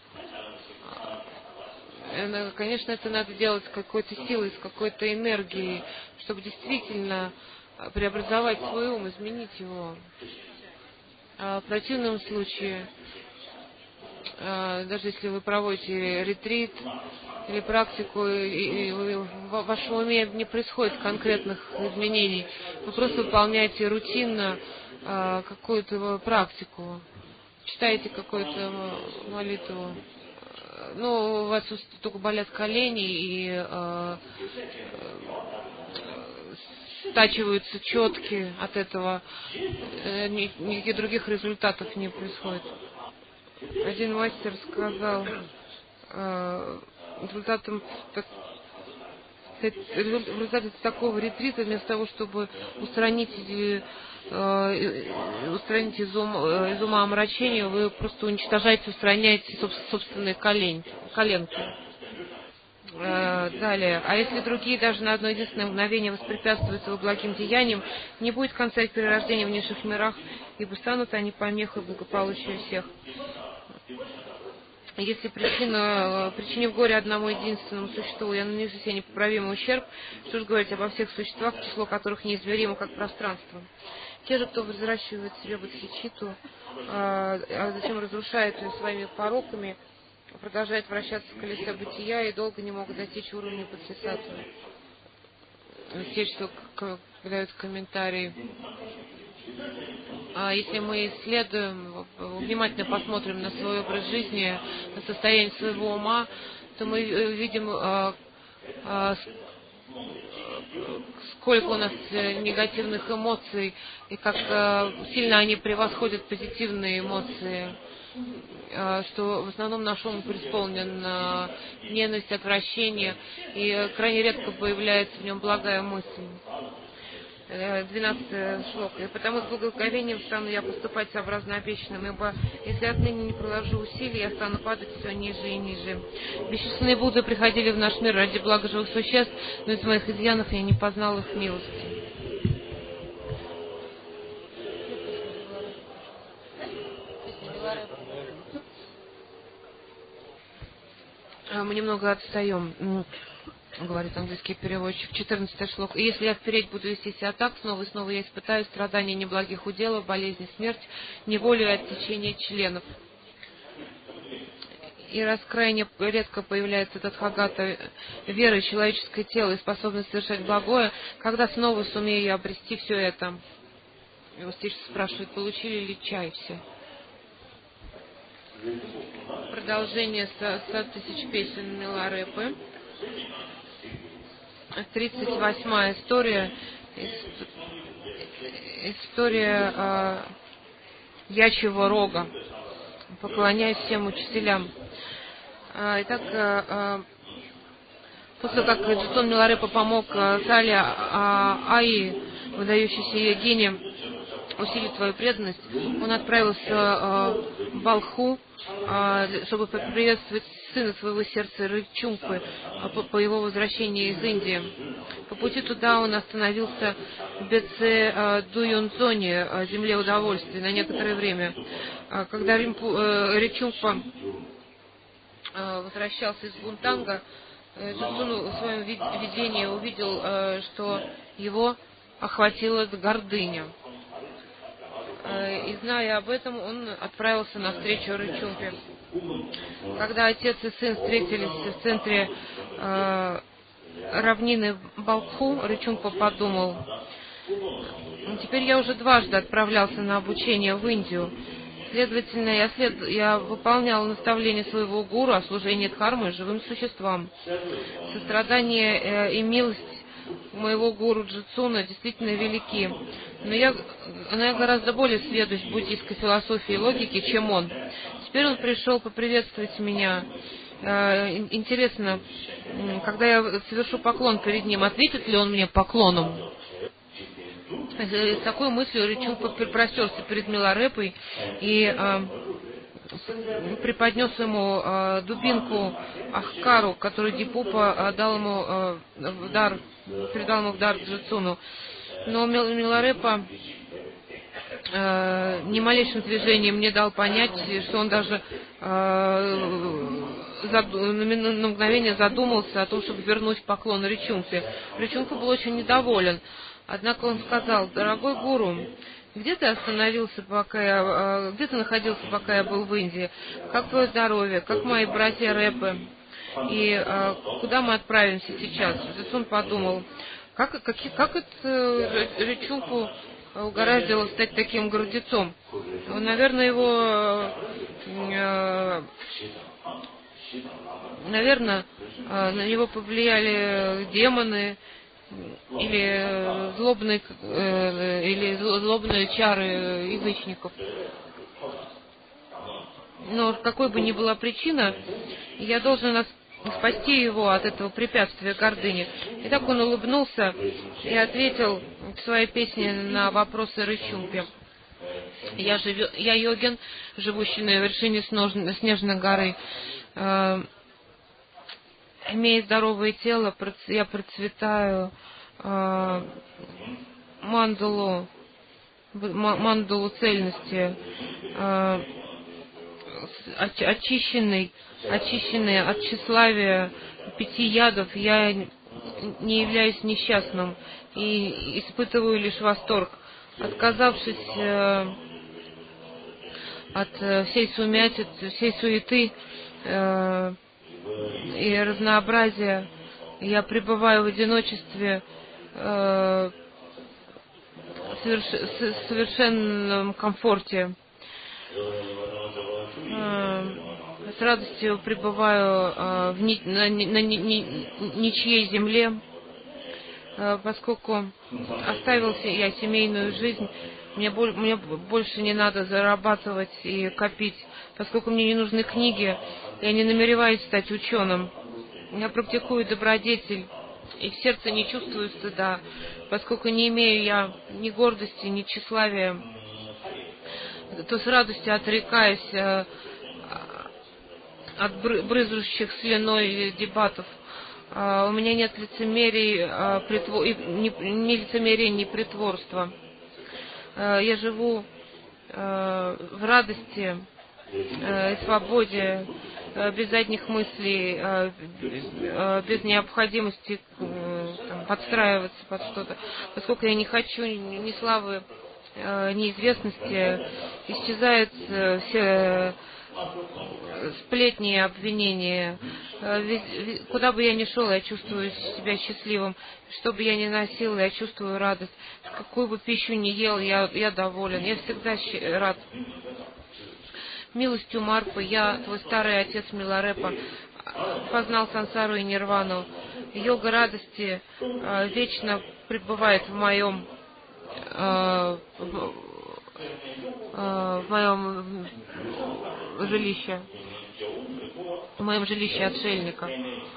Speaker 1: конечно, это надо делать с какой-то силой, с какой-то энергией, чтобы действительно преобразовать свой ум, изменить его. А в противном случае, даже если вы проводите ретрит или практику, и в вашем уме не происходит конкретных изменений, вы просто выполняете рутинно э, какую-то практику, читаете какую-то молитву, ну, у вас только болят колени и э, стачиваются четки от этого, э, никаких других результатов не происходит. Один мастер сказал, э, результатом так, в результате такого ретрита, вместо того, чтобы устранить, э, устранить из, ум, из ума омрачение, вы просто уничтожаете, устраняете собственные колен, коленки. Э, далее. А если другие даже на одно единственное мгновение воспрепятствуют его благим деяниям, не будет конца их перерождения в низших мирах, ибо станут они помехой благополучия всех. Если причина, причинив горе одному единственному существу, я нанесу себе непоправимый ущерб, что же говорить обо всех существах, число которых неизмеримо, как пространство. Те же, кто возвращает себе бодхичитту, а, а затем разрушает ее своими пороками, продолжает вращаться в колесе бытия и долго не могут достичь уровня бодхисаттвы. Те, что дают комментарии. Если мы исследуем, внимательно посмотрим на свой образ жизни, на состояние своего ума, то мы видим, сколько у нас негативных эмоций и как сильно они превосходят позитивные эмоции, что в основном наш ум преисполнен ненависть, отвращение, и крайне редко появляется в нем благая мысль. двенадцатый шлок. И потому с благоговением стану я поступать сообразно обещанным, ибо если отныне не приложу усилий, я стану падать все ниже и ниже. Бесчисленные Будды приходили в наш мир ради блага живых существ, но из моих изъянов я не познал их милости. Мы немного отстаем, говорит английский переводчик. четырнадцатый шлок. И если я впредь буду вести себя так, снова и снова я испытаю страдания неблагих уделов, болезни, смерть, неволю и оттечение членов. И раз крайне редко появляется тадхагата, вера, человеческое тело и способность совершать благое, когда снова сумею я обрести все это? И Устиш спрашивает, получили ли чай все? Продолжение ста тысяч песен Миларепы. тридцать восьмая история. История э, Ячьего рога. Поклоняюсь всем учителям. Э, итак, э, э, после того, как Джитсон Миларепа помог э, Сале э, Аи, выдающейся йогине, усилить свою преданность, он отправился э, в Балху, э, чтобы поприветствовать сына своего сердца Рычумпы по, по его возвращении из Индии. По пути туда он остановился в Беце э, Дуюнзоне, э, земле удовольствий, на некоторое время. Э, когда Римпу, э, Рычумпа э, возвращался из Бунтанга, э, Джитсун в своем видении увидел, э, что его охватила гордыня. И, зная об этом, он отправился навстречу Рычумпе. Когда отец и сын встретились в центре э, равнины Балху, Рычумпа подумал: теперь я уже дважды отправлялся на обучение в Индию. Следовательно, я, след... я выполнял наставления своего гуру о служении дхармы живым существам. Сострадание э, и милость моего гуру Джитсуна действительно велики, но я, но я гораздо более сведущ в буддийской философии и логике, чем он. Теперь он пришел поприветствовать меня. Э, интересно, когда я совершу поклон перед ним, ответит ли он мне поклоном? С такой мыслью Рычумпа простерся перед Миларепой и э, преподнес ему э, дубинку Ахкару, которую Дипупа э, дал ему э, в дар, передал ему в дар Джитсуну. Но Миларепа э, ни малейшим движением не дал понять, что он даже э, зад... на мгновение задумался о том, чтобы вернуть поклон Рычумпе. Рычумпа был очень недоволен. Однако он сказал: дорогой гуру, где ты остановился, пока я, где ты находился, пока я был в Индии? Как твое здоровье? Как мои братья Рэпы? И а, куда мы отправимся сейчас? Джитсун подумал, как, как, как это Рычумпу угораздило стать таким гордецом. Наверное, его, наверное, на него повлияли демоны или злобные, или злобные чары язычников. Но какой бы ни была причина, я должен спасти его от этого препятствия гордыни. И так он улыбнулся и ответил в своей песне на вопросы Рычумпи. Я, живу, я йогин, живущий на вершине снежной горы. Э, имея здоровое тело, я процветаю э, мандалу, мандалу цельности, э, очищенный, очищенный от тщеславия пяти ядов, я не являюсь несчастным и испытываю лишь восторг. Отказавшись э, от всей сумятицы, всей суеты э, и разнообразия, я пребываю в одиночестве, э, в соверш... совершенном комфорте. С радостью пребываю в ни, на, на ни, ни, ничьей земле, поскольку оставил я семейную жизнь, мне, мне больше не надо зарабатывать и копить, поскольку мне не нужны книги, я не намереваюсь стать ученым. Я практикую добродетель и в сердце не чувствую стыда, поскольку не имею я ни гордости, ни тщеславия, то с радостью отрекаюсь э, от брызжущих слюной дебатов. Э, у меня нет лицемерий, э, притвор... ни, ни лицемерия, ни притворства. Э, я живу э, в радости э, и свободе, э, без задних мыслей, э, э, без необходимости э, там, подстраиваться под что-то. Поскольку я не хочу ни славы, неизвестности, исчезают все сплетни и обвинения. Куда бы я ни шел, я чувствую себя счастливым. Что бы я ни носил, я чувствую радость. Какую бы пищу ни ел, я, я доволен. Я всегда рад. Милостью Марпы я, твой старый отец Миларепа, познал сансару и нирвану. Йога радости вечно пребывает в моем в, в моем жилище, в моем жилище отшельника.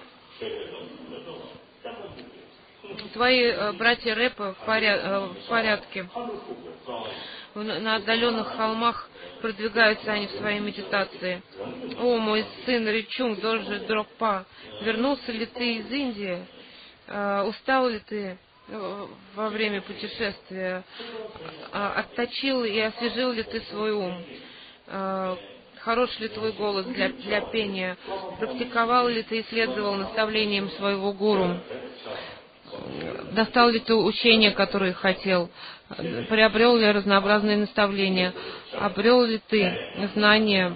Speaker 1: Твои братья рэпы в, поряд, в порядке. На отдаленных холмах продвигаются они в своей медитации. О, мой сын Ричунг, Доржи Дрокпа, вернулся ли ты из Индии? Устал ли ты во время путешествия? Отточил и освежил ли ты свой ум? Хорош ли твой голос для, для пения? Практиковал ли ты и следовал наставлениям своего гуру? Достал ли ты учения, которые хотел? Приобрел ли разнообразные наставления? Обрел ли ты знания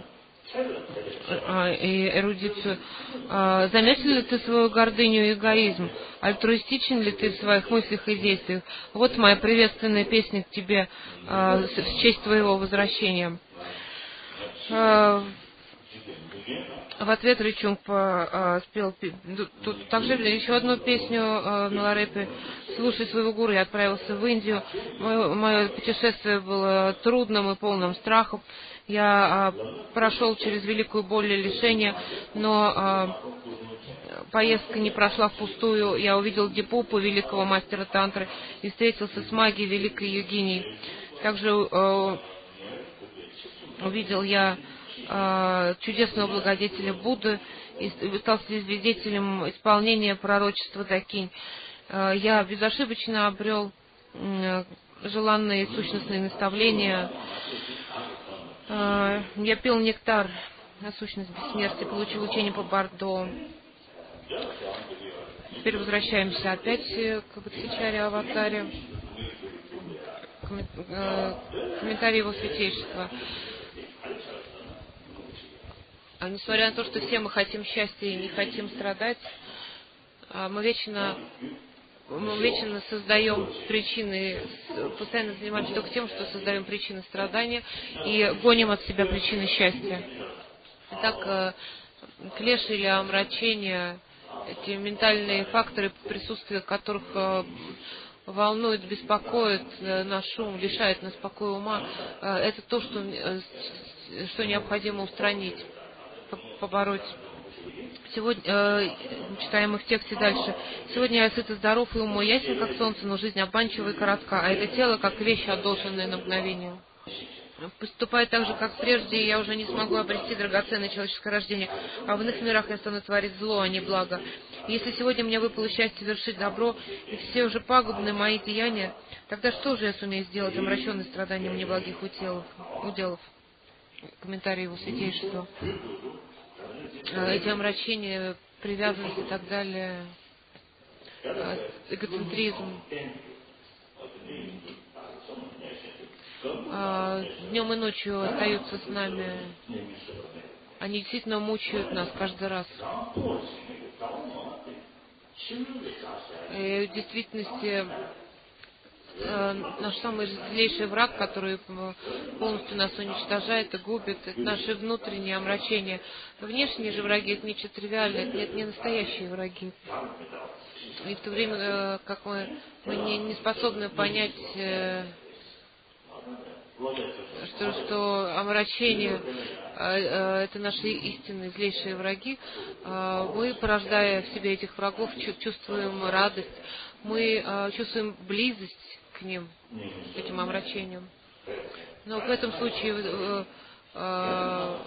Speaker 1: и эрудицию? Заметил ли ты свою гордыню и эгоизм? Альтруистичен ли ты в своих мыслях и действиях? Вот моя приветственная песня к тебе в честь твоего возвращения. В ответ Ричунг спел тут также еще одну песню в Миларепе. «Слушай своего гуру». Я отправился в Индию. Мое, мое путешествие было трудным и полным страхом. Я прошел через великую боль и лишение, но поездка не прошла впустую. Я увидел Дипупу, великого мастера тантры, и встретился с магией великой йогиней. Также увидел я чудесного благодетеля Будды и стал свидетелем исполнения пророчества Дакинь. Я безошибочно обрел желанные сущностные наставления. Я пил нектар на сущность бессмертия, получил учение по Бардо. Теперь возвращаемся опять к Бодхичаре Аватаре. Комментарий его святейшества. А несмотря на то, что все мы хотим счастья и не хотим страдать, мы вечно мы вечно создаем причины, постоянно занимаемся только тем, что создаем причины страдания и гоним от себя причины счастья. Итак, клеш или омрачение, эти ментальные факторы, присутствие которых волнует, беспокоит наш ум, лишает нас покоя ума, это то, что, что необходимо устранить, побороть. Сегодня, э, читаем мы в тексте дальше. Сегодня я сыт и здоров, и ум мой ясен, как солнце, но жизнь обманчива и коротка, а это тело, как вещь, одолженная на мгновение. Поступая так же, как прежде, я уже не смогу обрести драгоценное человеческое рождение, а в иных мирах я стану творить зло, а не благо. Если сегодня мне выпало счастье вершить добро, и все уже пагубные мои деяния, тогда что же я сумею сделать, омраченный страданием неблагих уделов? уделов? Комментарий его святейшества. Эти омрачения, привязанность и так далее, эгоцентризм, днем и ночью остаются с нами, они действительно мучают нас каждый раз. И в действительности наш самый злейший враг, который полностью нас уничтожает и губит, это наши внутренние омрачения. Внешние же враги — это нечто тривиальное, это не настоящие враги. И в то время, как мы, мы не, не способны понять, что, что омрачение — это наши истинные злейшие враги, мы, порождая в себе этих врагов, чувствуем радость, мы чувствуем близость к ним, к этим омрачениям. Но в этом случае вы, э,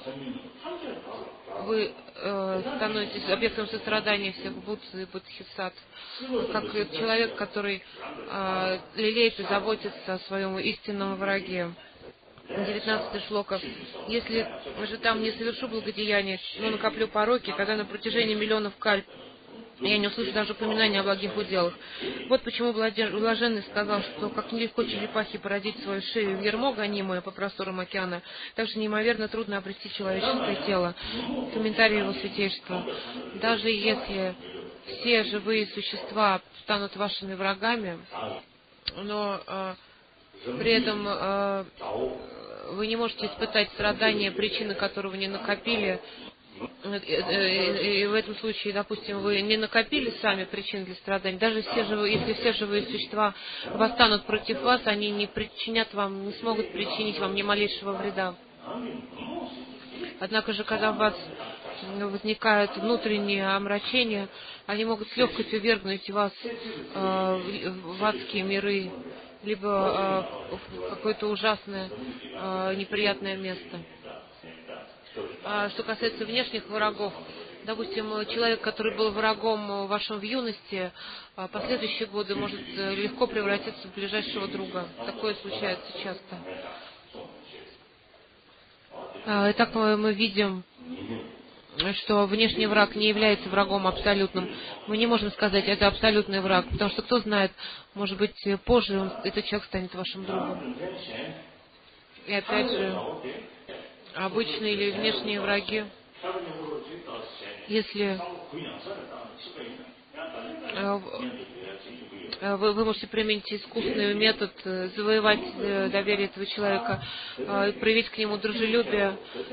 Speaker 1: вы э, становитесь объектом сострадания всех будд и бодхисаттв, как человек, который э, лелеет и заботится о своем истинном враге. девятнадцатый шлока. Если же там не совершу благодеяния, но накоплю пороки, тогда на протяжении миллионов кальп я не услышу даже упоминания о благих уделах. Вот почему Блаженный сказал, что как нелегко черепахе породить свою шею в ярмо, гонимое по просторам океана, так же неимоверно трудно обрести человеческое тело. Комментарий его святейшества. Даже если все живые существа станут вашими врагами, но э, при этом э, вы не можете испытать страдания, причины которого не накопили. И в этом случае, допустим, вы не накопили сами причин для страданий. Даже все живые, если все живые существа восстанут против вас, они не причинят вам, не смогут причинить вам ни малейшего вреда. Однако же, когда у вас возникают внутренние омрачения, они могут с легкостью ввергнуть вас э, в адские миры, либо э, в какое-то ужасное, э, неприятное место. А что касается внешних врагов, допустим, человек, который был врагом вашим в юности, в последующие годы может легко превратиться в ближайшего друга. Такое случается часто. Итак, мы видим, что внешний враг не является врагом абсолютным. Мы не можем сказать, это абсолютный враг, потому что кто знает, может быть, позже он, этот человек станет вашим другом. И опять же, обычные или внешние враги, если вы, вы можете применить искусный метод, завоевать доверие этого человека, проявить к нему дружелюбие,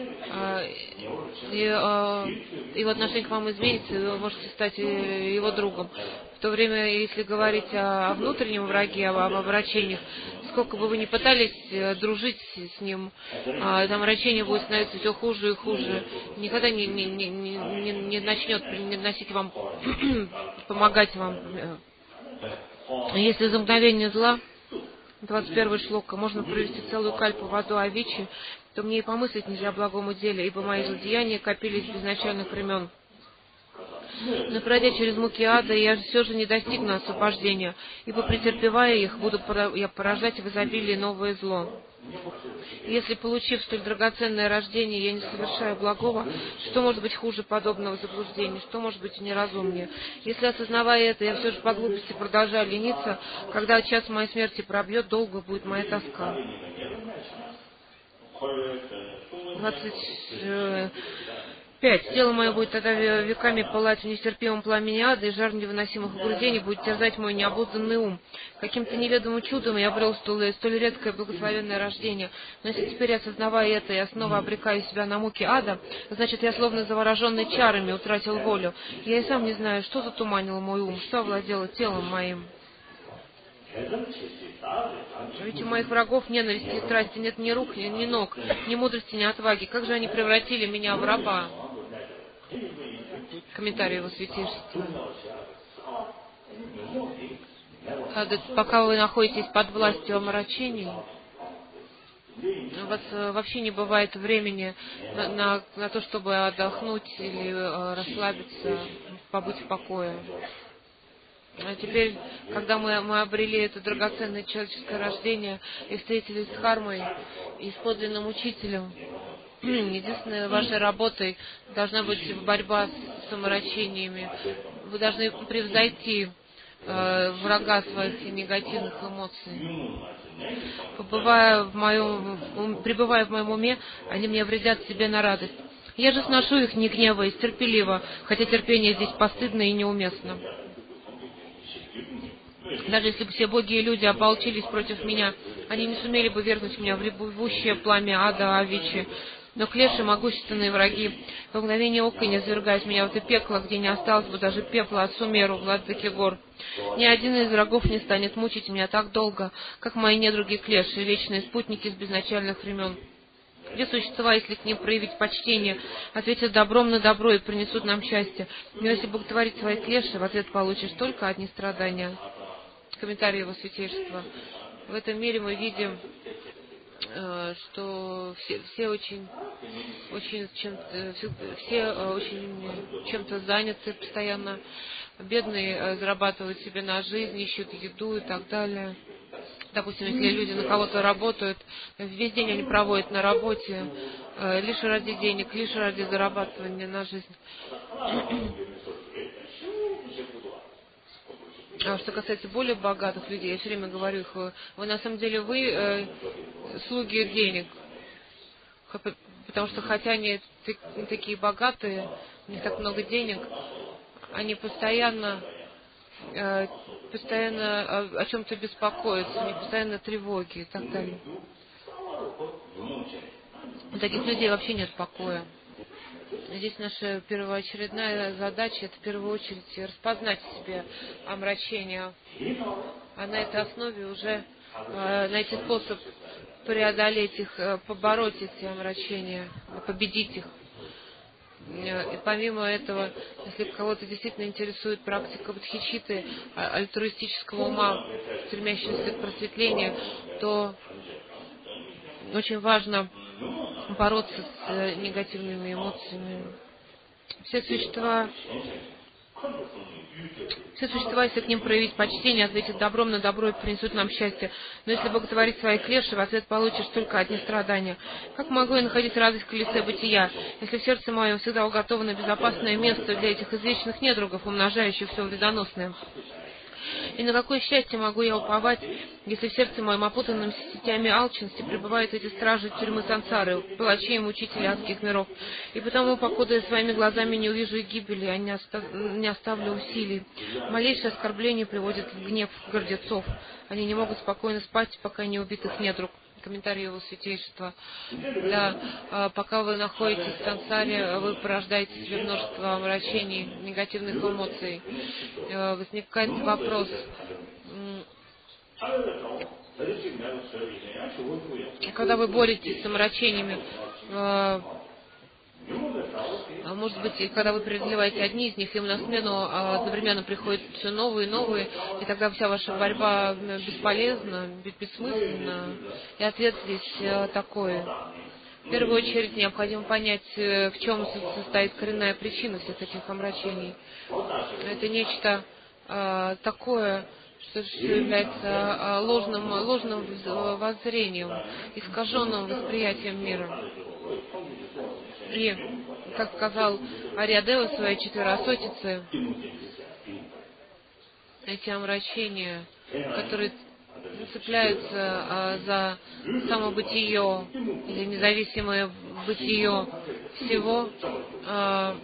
Speaker 1: и его отношение к вам изменится, и вы можете стать его другом. В то время, если говорить о внутреннем враге, об омрачениях, сколько бы вы ни пытались дружить с ним, омрачение будет становиться все хуже и хуже. Никогда не, не, не, не, не начнет приносить вам, помогать вам. Если за мгновение зла, двадцать первый шлока, можно провести целую кальпу в аду Авичи, то мне и помыслить нельзя о благом деле, ибо мои злодеяния копились с изначальных времен. Но пройдя через муки ада, я все же не достигну освобождения, ибо претерпевая их, буду я порождать в изобилии новое зло. Если, получив столь драгоценное рождение, я не совершаю благого, что может быть хуже подобного заблуждения, что может быть неразумнее? Если, осознавая это, я все же по глупости продолжаю лениться, когда час моей смерти пробьет, долго будет моя тоска. двадцать Пять. Тело мое будет тогда веками пылать в нестерпимом пламени ада, и жар невыносимых угрызений будет терзать мой необузданный ум. Каким-то неведомым чудом я обрел столь, столь редкое благословенное рождение. Но если теперь, осознавая это, я снова обрекаю себя на муки ада, значит, я, словно завороженный чарами, утратил волю. Я и сам не знаю, что затуманило мой ум, что овладело телом моим. Ведь у моих врагов ненависти и страсти нет ни рук, ни, ни ног, ни мудрости, ни отваги. Как же они превратили меня в раба? Комментарий его святейшества. Пока вы находитесь под властью омрачений, у вас вообще не бывает времени на, на, на то, чтобы отдохнуть или э, расслабиться, побыть в покое. А теперь, когда мы, мы обрели это драгоценное человеческое рождение и встретились с Дхармой и с подлинным учителем, единственной вашей работой должна быть борьба с омрачениями. Вы должны превзойти э, врага своих негативных эмоций. Побывая в моем, пребывая в моем уме, они мне вредят себе на радость. Я же сношу их, не гневаясь, терпеливо, хотя терпение здесь постыдно и неуместно. Даже если бы все боги и люди ополчились против меня, они не сумели бы вернуть меня в ревущее пламя ада Авичи. Но клеши, могущественные враги, в мгновение ока не свергают меня в это пекло, где не осталось бы даже пепла от Сумеру, владыки гор. Ни один из врагов не станет мучить меня так долго, как мои недруги клеши, вечные спутники с безначальных времен. Где существа, если к ним проявить почтение, ответят добром на добро и принесут нам счастье. Но если боготворить свои клеши, в ответ получишь только одни страдания. Комментарий его святейшества. В этом мире мы видим, что все, все очень, очень чем-то, все очень чем-то заняты постоянно. Бедные зарабатывают себе на жизнь, ищут еду и так далее. Допустим, если люди на кого-то работают, весь день они проводят на работе, лишь ради денег, лишь ради зарабатывания на жизнь. А что касается более богатых людей, я все время говорю их, вы на самом деле вы э, слуги денег, потому что хотя они такие богатые, у них так много денег, они постоянно, э, постоянно о, о чем-то беспокоятся, у них постоянно тревоги и так далее. У таких людей вообще нет покоя. Здесь наша первоочередная задача — это в первую очередь распознать в себе омрачение, а на этой основе уже э, найти способ преодолеть их, э, побороть эти омрачения, победить их. И помимо этого, если кого-то действительно интересует практика бодхичитты, альтруистического ума, стремящегося к просветлению, то очень важно бороться с э, негативными эмоциями. Все существа, все существа, если к ним проявить почтение, ответят добром на добро и принесут нам счастье. Но если боготворить свои клеши, в ответ получишь только одни страдания. Как могу я находить радость в колесе бытия, если в сердце моем всегда уготовано безопасное место для этих извечных недругов, умножающих все вредоносное? И на какое счастье могу я уповать, если в сердце моем, опутанном сетями алчности, пребывают эти стражи тюрьмы сансары, палачи и мучители адских миров. И потому, покуда я своими глазами не увижу их гибели, я не, остав... не оставлю усилий. Малейшее оскорбление приводит в гнев гордецов. Они не могут спокойно спать, пока не убит их недруг. Комментарий его святейшества. Да, пока вы находитесь в сансаре, вы порождаете в себе множество омрачений, негативных эмоций. Возникает вопрос, когда вы боретесь с омрачениями, может быть, когда вы преодолеваете одни из них, им на смену одновременно приходят все новые и новые, и тогда вся ваша борьба бесполезна, бессмысленна. И ответ здесь такой. В первую очередь необходимо понять, в чем состоит коренная причина всех этих омрачений. Это нечто э, такое, что является ложным, ложным воззрением, искаженным восприятием мира. И, как сказал Ариадева в своей четверосотице, эти омрачения, которые цепляются а, за самобытие или независимое бытие всего э,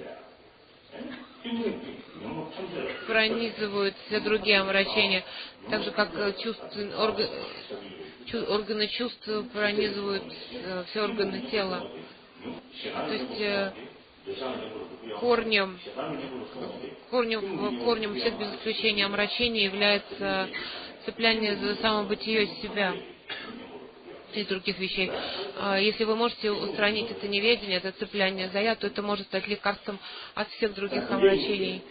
Speaker 1: пронизывают все другие омрачения, так же как чувств, орга, чу, органы чувств пронизывают э, все органы тела. То есть э, корнем, корнем, корнем всех без исключения омрачений является цепляние за самобытие себя и других вещей. Если вы можете устранить это неведение, это цепляние за я, то это может стать лекарством от всех других омрачений.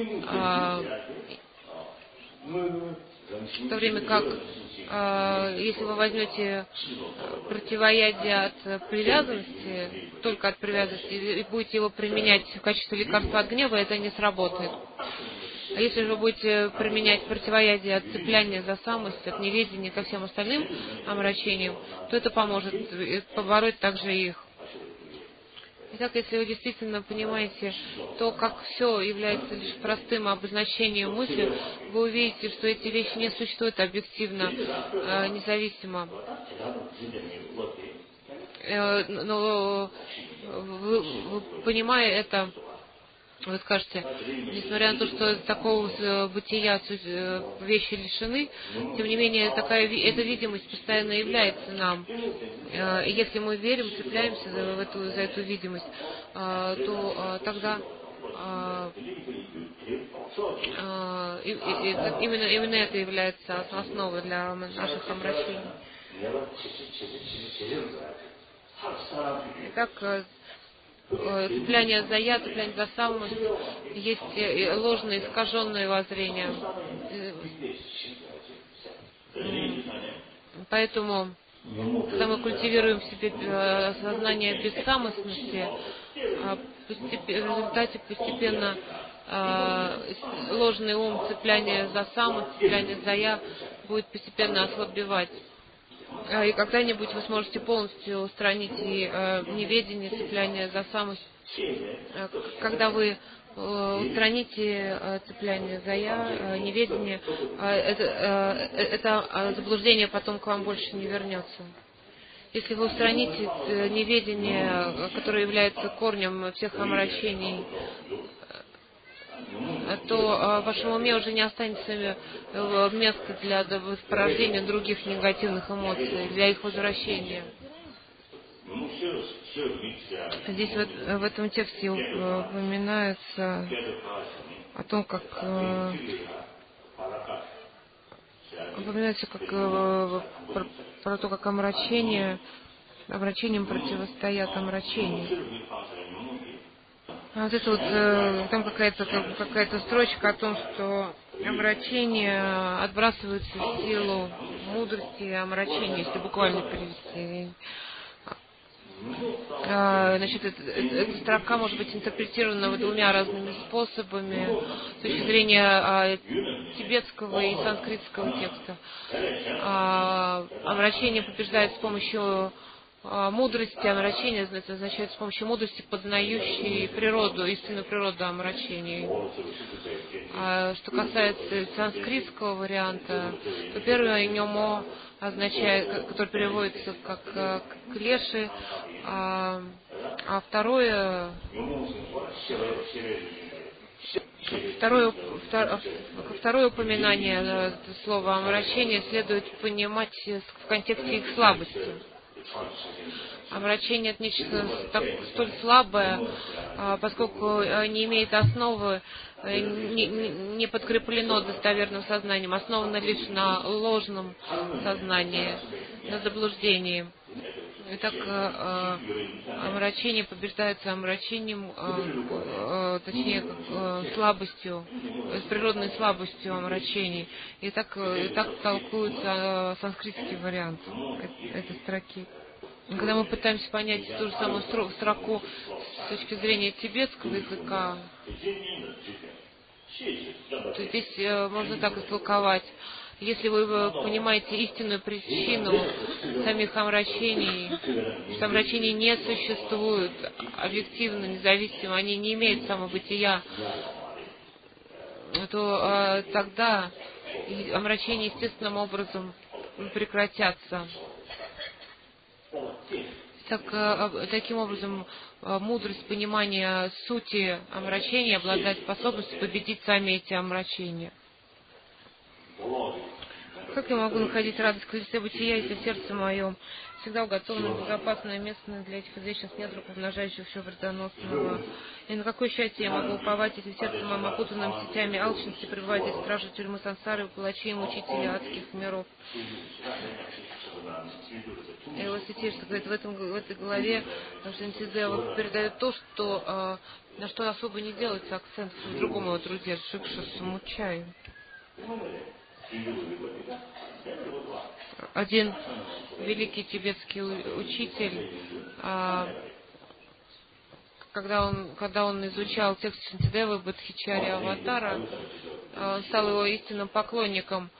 Speaker 1: В то время как, если вы возьмете противоядие от привязанности, только от привязанности, и будете его применять в качестве лекарства от гнева, это не сработает. А если же вы будете применять противоядие от цепляния за самость, от неведения ко всем остальным омрачениям, то это поможет побороть также их. Итак, если вы действительно понимаете то, как все является лишь простым обозначением мысли, вы увидите, что эти вещи не существуют объективно, э, независимо. Э, но вы, вы, понимая это, вы скажете, несмотря на то, что такого бытия вещи лишены, тем не менее, такая, эта видимость постоянно является нам. И если мы верим, цепляемся за эту, за эту видимость, то тогда именно, именно это является основой для наших омрачений. Итак, цепляние за я, цепляние за самость, есть ложное, искаженное воззрение. Поэтому, когда мы культивируем в себе сознание бессамостности, в результате постепенно ложный ум, цепляние за самость, цепляние за я будет постепенно ослабевать. И когда-нибудь вы сможете полностью устранить и э, неведение, цепляние за самость. Э, когда вы э, устраните э, цепляние за я, э, неведение, э, это, э, это заблуждение потом к вам больше не вернется. Если вы устраните э, неведение, которое является корнем всех омрачений, то в вашем уме уже не останется места для порождения других негативных эмоций, для их возвращения. Здесь вот, в этом тексте упоминается о том, как упоминается как про, про то, как омрачение, омрачением противостоят омрачению. А вот это вот, э, там какая-то какая-то строчка о том, что омрачение отбрасывается в силу мудрости и омрачения, если буквально перевести. А, значит, это, это, эта строка может быть интерпретирована двумя разными способами с точки зрения а, тибетского и санскритского текста. А, омрачение побеждает с помощью мудрости, омрачения, это означает с помощью мудрости, познающей природу, истинную природу омрачений. А что касается санскритского варианта, то первое немо означает, который переводится как клеши, а, а второе Второе, второе упоминание слова омрачение следует понимать в контексте их слабости. Омрачение — это нечто столь слабое, поскольку не имеет основы, не, не подкреплено достоверным сознанием, основано лишь на ложном сознании, на заблуждении. Итак, омрачение побеждается омрачением, точнее, слабостью, природной слабостью омрачений. И так, и так толкуется санскритский вариант этой строки. Когда мы пытаемся понять ту же самую строку с точки зрения тибетского языка, то здесь можно так истолковать. Если вы понимаете истинную причину самих омрачений, что омрачения не существуют объективно, независимо, они не имеют самобытия, то э, тогда омрачения естественным образом прекратятся. Так, э, таким образом, э, мудрость понимания сути омрачения обладает способностью победить сами эти омрачения. Как я могу находить радость в колесе бытия, если в сердце моем всегда уготовано безопасное место для этих извечных недруг, умножающих все вредоносного? И на какое счастье я могу уповать, если в сердце моем опутанным сетями алчности пребывает здесь стражи тюрьмы сансары, палачи и мучители адских миров? И вот видите, что говорит, в, этом, в этой главе Шантидева передает то, что, э, на что особо не делается акцент в другом его труде Шикша Самучай. Один великий тибетский учитель, а, когда он, когда он изучал текст Шантидевы Бодхичари Аватара, он стал его истинным поклонником.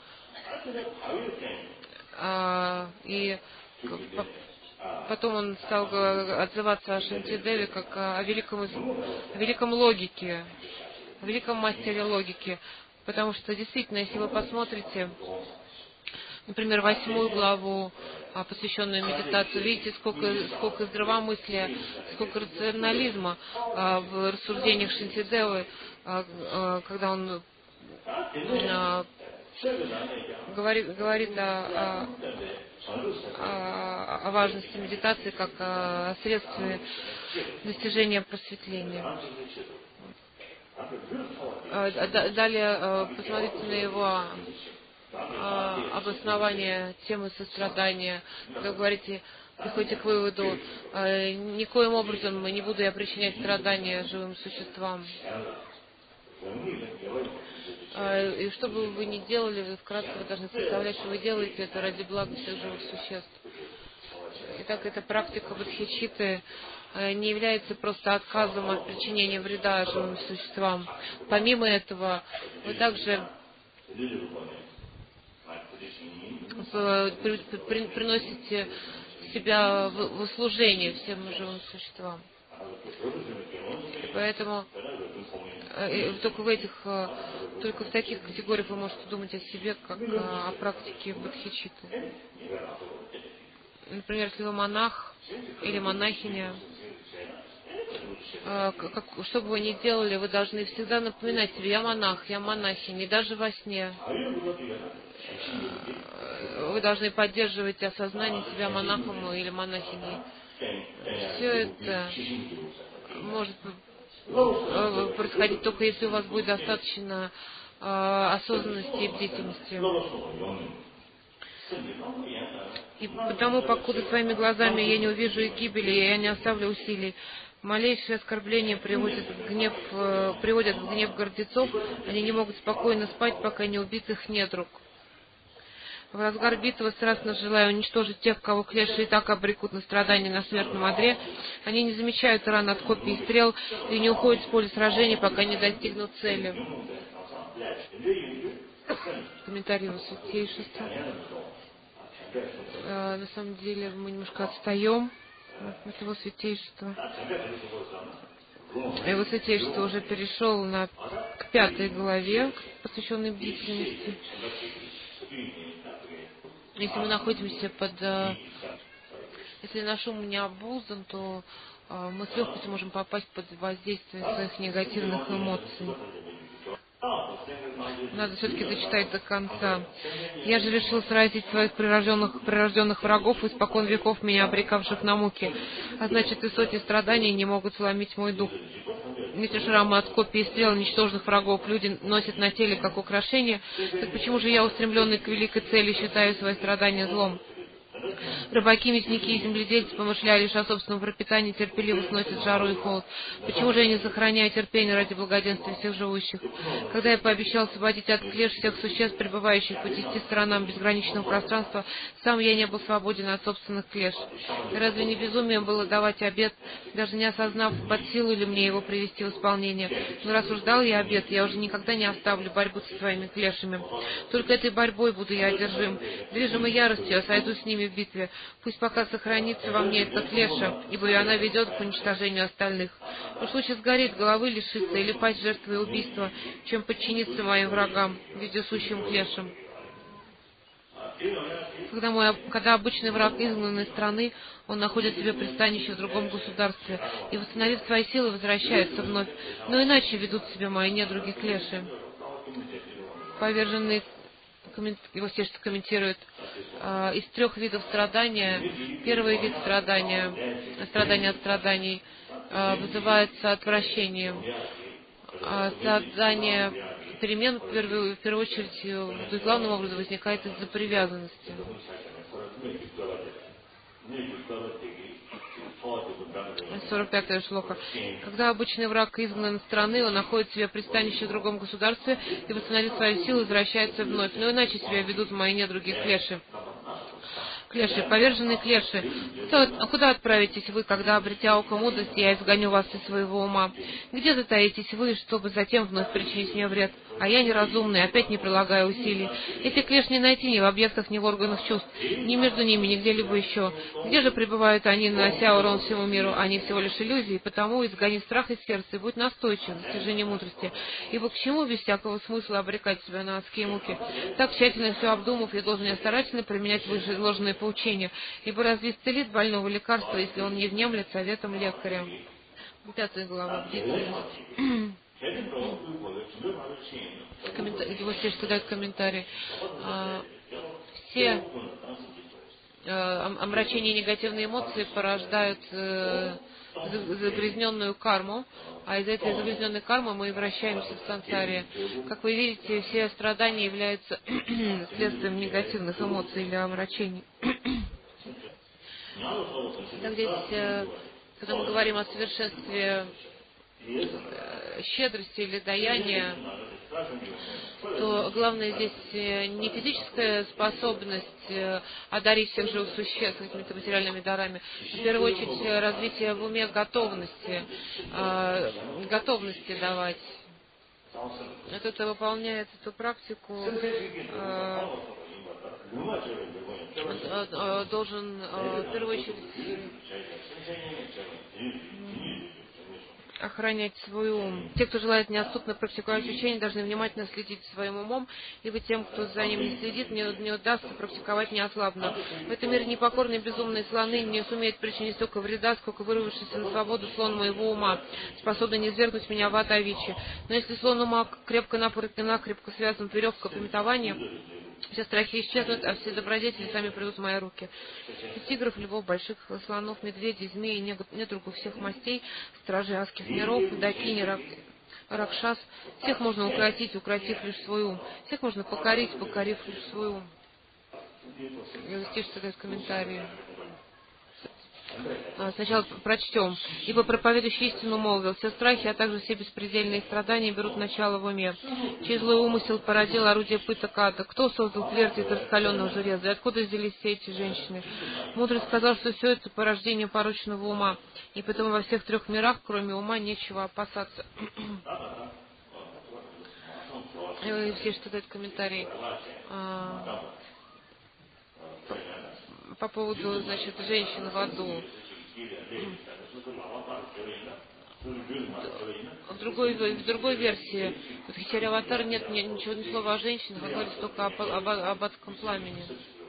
Speaker 1: А, и потом он стал отзываться о Шантидеве как о великом, о великом логике, о великом мастере логики. Потому что действительно, если вы посмотрите, например, восьмую главу, посвященную медитации, видите, сколько, сколько здравомыслия, сколько рационализма в рассуждениях Шантидевы, когда он говорит, говорит о, о, о важности медитации как о средстве достижения просветления. Далее посмотрите на его обоснование темы сострадания. Когда вы говорите, приходите к выводу, никоим образом не буду я причинять страдания живым существам. И что бы вы ни делали, вы вкратце вы должны представлять, что вы делаете это ради блага всех живых существ. Итак, эта практика бодхичитты не является просто отказом от причинения вреда живым существам. Помимо этого, вы также приносите себя в служение всем живым существам. И поэтому только в этих, только в таких категориях вы можете думать о себе, как о практике бодхичитты. Например, если вы монах или монахиня, как, что бы вы ни делали, вы должны всегда напоминать себе: я монах, я монахиня, и даже во сне вы должны поддерживать осознание себя монахом или монахиней. Все это может происходить только если у вас будет достаточно осознанности и бдительности. И потому, покуда своими глазами я не увижу их гибели, я не оставлю усилий. Малейшие оскорбления приводят в гнев, приводят в гнев гордецов, они не могут спокойно спать, пока не убит их недруг. В разгар битвы страстно желая уничтожить тех, кого клеши и так обрекут на страдания на смертном одре, они не замечают ран от копий и стрел и не уходят с поля сражений, пока не достигнут цели. Комментарий его святейшества. Э, на самом деле мы немножко отстаем от его святейшества. Его святейшество уже перешел на, к пятой главе, посвященной бдительности. Если мы находимся под... Э, если наш ум не обуздан, то э, мы с легкостью можем попасть под воздействие своих негативных эмоций. Надо все-таки дочитать до конца. Я же решил сразить своих прирожденных, прирожденных врагов, испокон веков меня обрекавших на муки. А значит, и сотни страданий не могут сломить мой дух. Если шрамы от копий и стрел ничтожных врагов люди носят на теле как украшение, так почему же я, устремленный к великой цели, считаю свои страдания злом? Рыбаки, мясники и земледельцы, помышляя лишь о собственном пропитании, терпеливо сносят жару и холод. Почему же я не сохраняю терпение ради благоденствия всех живущих? Когда я пообещал освободить от клеш всех существ, пребывающих по десяти сторонам безграничного пространства, сам я не был свободен от собственных клеш. Разве не безумием было давать обет, даже не осознав, под силу ли мне его привести в исполнение? Но раз уж дал я обет, я уже никогда не оставлю борьбу со своими клешами. Только этой борьбой буду я одержим. Движимой яростью я сойду с ними в битве. Пусть пока сохранится во мне эта клеша, ибо и она ведет к уничтожению остальных. Уж лучше сгореть, головы лишиться или пасть жертвой убийства, чем подчиниться моим врагам, вездесущим клешам. Когда, мой, когда обычный враг изгнан из страны, он находит себе пристанище в другом государстве и, восстановив свои силы, возвращается вновь. Но иначе ведут себя мои недруги клеши. Поверженный, его стишь комментирует, э, из трех видов страдания. Первый вид страдания, страдания от страданий, э, вызывается отвращением. А страдание перемен, в первую, в первую очередь, то есть главным образом возникает из-за привязанности. сорок пятая шлока. Когда обычный враг изгнан из страны, он находит себе пристанище в другом государстве и, восстановив свою силу, возвращается вновь. Но иначе себя ведут мои недруги клеши. Клеши, поверженные клеши, а куда отправитесь вы, когда, обретя око мудрости, я изгоню вас из своего ума? Где затаитесь вы, чтобы затем вновь причинить мне вред? А я неразумный, опять не прилагаю усилий. Эти клеш не найти ни в объектах, ни в органах чувств, ни между ними, ни где-либо еще. Где же пребывают они, нанося урон всему миру? Они всего лишь иллюзии, потому изгони страх из сердца и будь настойчив в достижении мудрости. Ибо к чему без всякого смысла обрекать себя на адские муки? Так тщательно все обдумав, я должен я старательно применять вышеизложенные поучения, ибо разве исцелит больного лекарства, если он не внемлет советом лекаря? Пятая глава. Коммента... Его здесь дает комментарий. А, все а, омрачения и негативные эмоции порождают а, загрязненную карму, а из этой загрязненной кармы мы и вращаемся в сансаре. Как вы видите, все страдания являются следствием негативных эмоций или омрачений. Так здесь, когда мы говорим о совершенстве щедрости или даяния, то главное здесь не физическая способность одарить всех живых существ какими-то материальными дарами, в первую очередь развитие в уме готовности, готовности давать. Это выполняет эту практику, должен в первую очередь охранять свой ум. Те, кто желает неотступно практиковать учение, должны внимательно следить за своим умом, ибо тем, кто за ним не следит, не, не удастся практиковать неослабно. В этом мире непокорные безумные слоны не сумеют причинить столько вреда, сколько вырвавшийся на свободу слон моего ума, способный низвергнуть меня в ад Авичи. Но если слон ума крепко-накрепко связан веревкой пометования, все страхи исчезнут, а все добродетели сами придут в мои руки. И тигров, львов, больших слонов, медведей, змей, недругов всех мастей, стражей адских миров, дакини, рак, ракшас, всех можно укротить, укротив лишь свой ум. Всех можно покорить, покорив лишь свой ум. Стишь дает комментарии. Сначала прочтем. Ибо проповедующий истину молвил, все страхи, а также все беспредельные страдания берут начало в уме. Чей злой умысел породил орудие пыток ада? Кто создал твердь из раскаленного железа? И откуда взялись все эти женщины? Мудрый сказал, что все это порождение порочного ума, и потому во всех трех мирах, кроме ума, нечего опасаться. И все, что дают комментарии. По поводу, значит, женщин в аду. В другой, в другой версии в Хичаре Аватар нет ничего, ни слова о женщинах, а говорится только об, об, об адском пламени.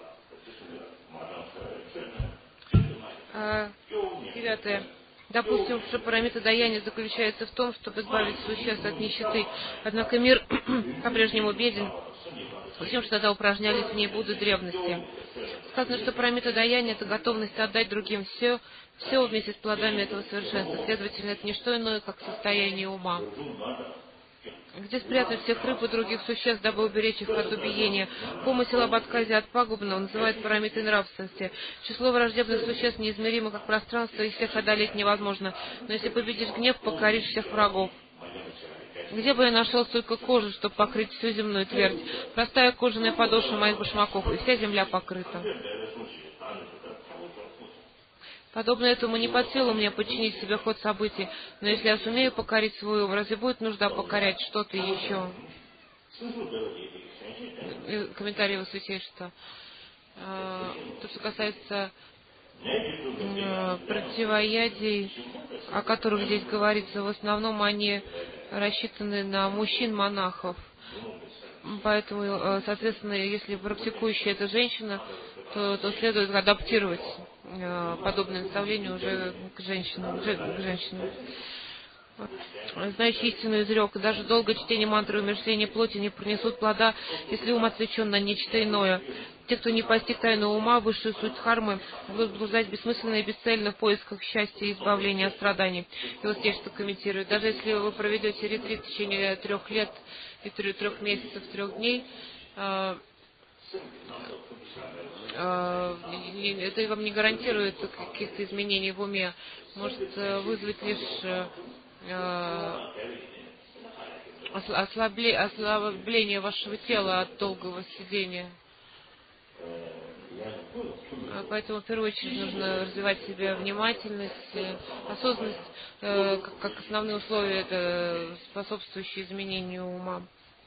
Speaker 1: А, девятое. Допустим, что парамита даяния заключается в том, чтобы избавить существ от нищеты. Однако мир по-прежнему беден, тем, что тогда упражнялись в ней Будды древности. Сказано, что парамита даяния — это готовность отдать другим все, все вместе с плодами этого совершенства. Следовательно, это не что иное, как состояние ума. Где спрятать всех рыб и других существ, дабы уберечь их от убиения? Помысел об отказе от пагубного называют парамитой нравственности. Число враждебных существ неизмеримо, как пространство, и всех одолеть невозможно. Но если победишь гнев, покоришь всех врагов. Где бы я нашел столько кожи, чтобы покрыть всю земную твердь? Простая кожаная подошва моих башмаков, и вся земля покрыта. Подобно этому не под силу мне подчинить себе ход событий, но если я сумею покорить свой ум, разве будет нужда покорять что-то еще? Комментарий его святейшества. То, что касается противоядий, о которых здесь говорится, в основном они рассчитаны на мужчин-монахов. Поэтому, соответственно, если практикующая эта женщина, то, то следует адаптировать подобное наставление уже к женщинам. К женщинам. Знающий истину изрек, даже долгое чтение мантры и умерщвление плоти не принесут плода, если ум отвлечен на нечто иное. Те, кто не постиг тайну ума, высшую суть дхармы, будут блуждать бессмысленно и бесцельно в поисках счастья и избавления от страданий. И вот здесь что комментирует. Даже если вы проведете ретрит в течение трех лет, и трех месяцев, трех дней, э, э, это вам не гарантирует каких-то изменений в уме. Может вызвать лишь ослабление, ослабление вашего тела от долгого сидения. Поэтому в первую очередь нужно развивать в себе внимательность, осознанность, как, как основные условия, это способствующие изменению ума.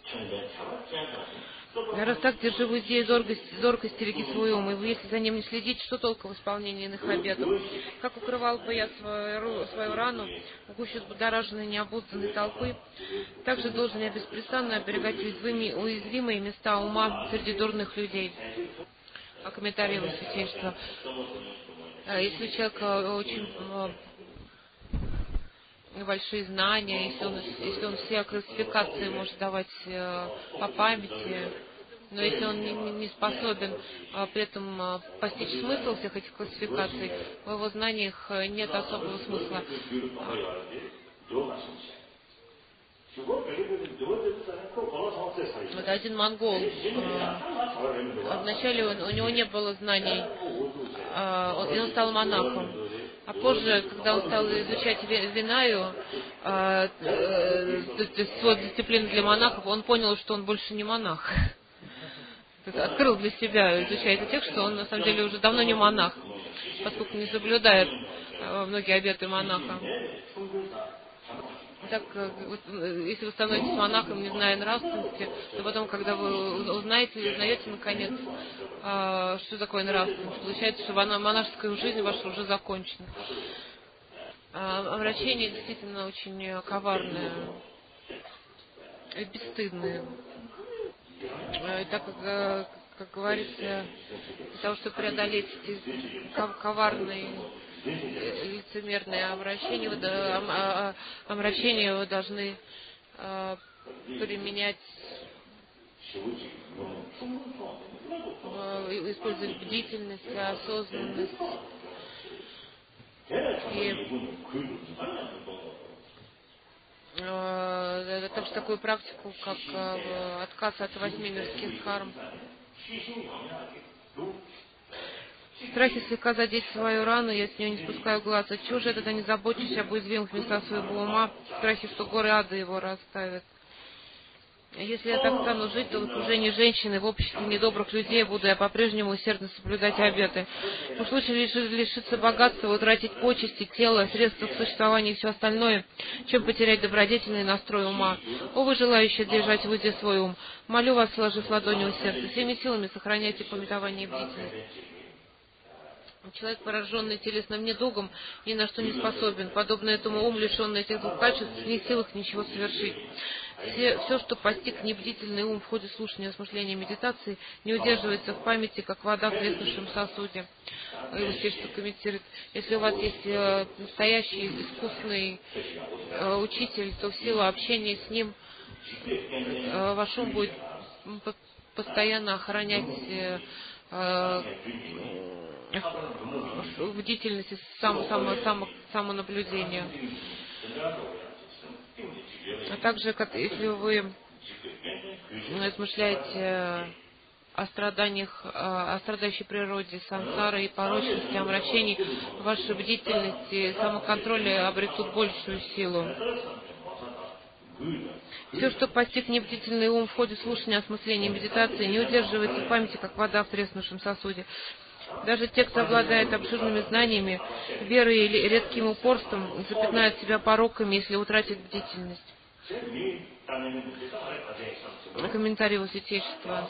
Speaker 1: Раз так, держи в узде зоркость, зоркость стереги свой ум, и вы, если за ним не следить, что толку в исполнении иных обетов? Как укрывал бы я свою, свою рану в гуще взбудораженной необузданной толпы, также должен я беспрестанно оберегать уязвимые, уязвимые места ума среди дурных людей. А комментарий его святейшества. Если человек очень большие знания, если он, если он все классификации может давать э, по памяти, но если он не, не способен э, при этом э, постичь смысл всех этих классификаций, в его знаниях нет особого смысла. Вот один монгол, э, вначале он, у него не было знаний, э, и он стал монахом. А позже, когда он стал изучать Винаю, э, э, свою дисциплину для монахов, он понял, что он больше не монах. Открыл для себя, изучая этот текст, что он на самом деле уже давно не монах, поскольку не соблюдает э, многие обеты монаха. Так, вот, если вы становитесь монахом, не зная нравственности, то потом, когда вы узнаете или узнаете, наконец, что такое нравственность, получается, что монашеская жизнь ваша уже закончена. Омрачение действительно очень коварное и бесстыдное. И так как, как говорится, для того, чтобы преодолеть эти коварные лицемерное омрачение, вы, омрачение вы должны э, применять, э, использовать бдительность, осознанность и э, также такую практику, как э, отказ от восьми мирских карм. В страхе слегка задеть свою рану, я с нее не спускаю глаз. Отчего же я тогда не забочусь об уязвимых местах своего ума, в страхе, что горы ада его расставят? Если я так стану жить, то в окружении женщины, в обществе недобрых людей буду я по-прежнему усердно соблюдать обеты. В случае лишиться богатства, утратить почести, тело, средства к существованию и все остальное, чем потерять добродетельный настрой ума. О, вы желающие держать в узде свой ум, молю вас, сложив ладони у сердца, всеми силами сохраняйте памятование и бдительность. Человек, пораженный телесным недугом, ни на что не способен. Подобно этому ум, лишенный этих двух качеств, не в силах ничего совершить. Все, все, что постиг небдительный ум в ходе слушания, осмысления, медитации, не удерживается в памяти, как вода в треснувшем сосуде. Его Святейшество комментирует, если у вас есть э, настоящий искусный э, учитель, то в силу общения с ним э, ваш ум будет постоянно охранять э, э, бдительность, само, само, само, самонаблюдение. А также, как, если вы размышляете о страданиях, о страдающей природе сансары и порочности, омрачений, ваша бдительность и самоконтроль обретут большую силу. Все, что постиг небдительный ум в ходе слушания, осмысления и медитации, не удерживается в памяти, как вода в треснувшем сосуде. Даже те, кто обладает обширными знаниями, верой или редким упорством, запятнают себя пороками, если утратят бдительность. Комментарий его Святейшества.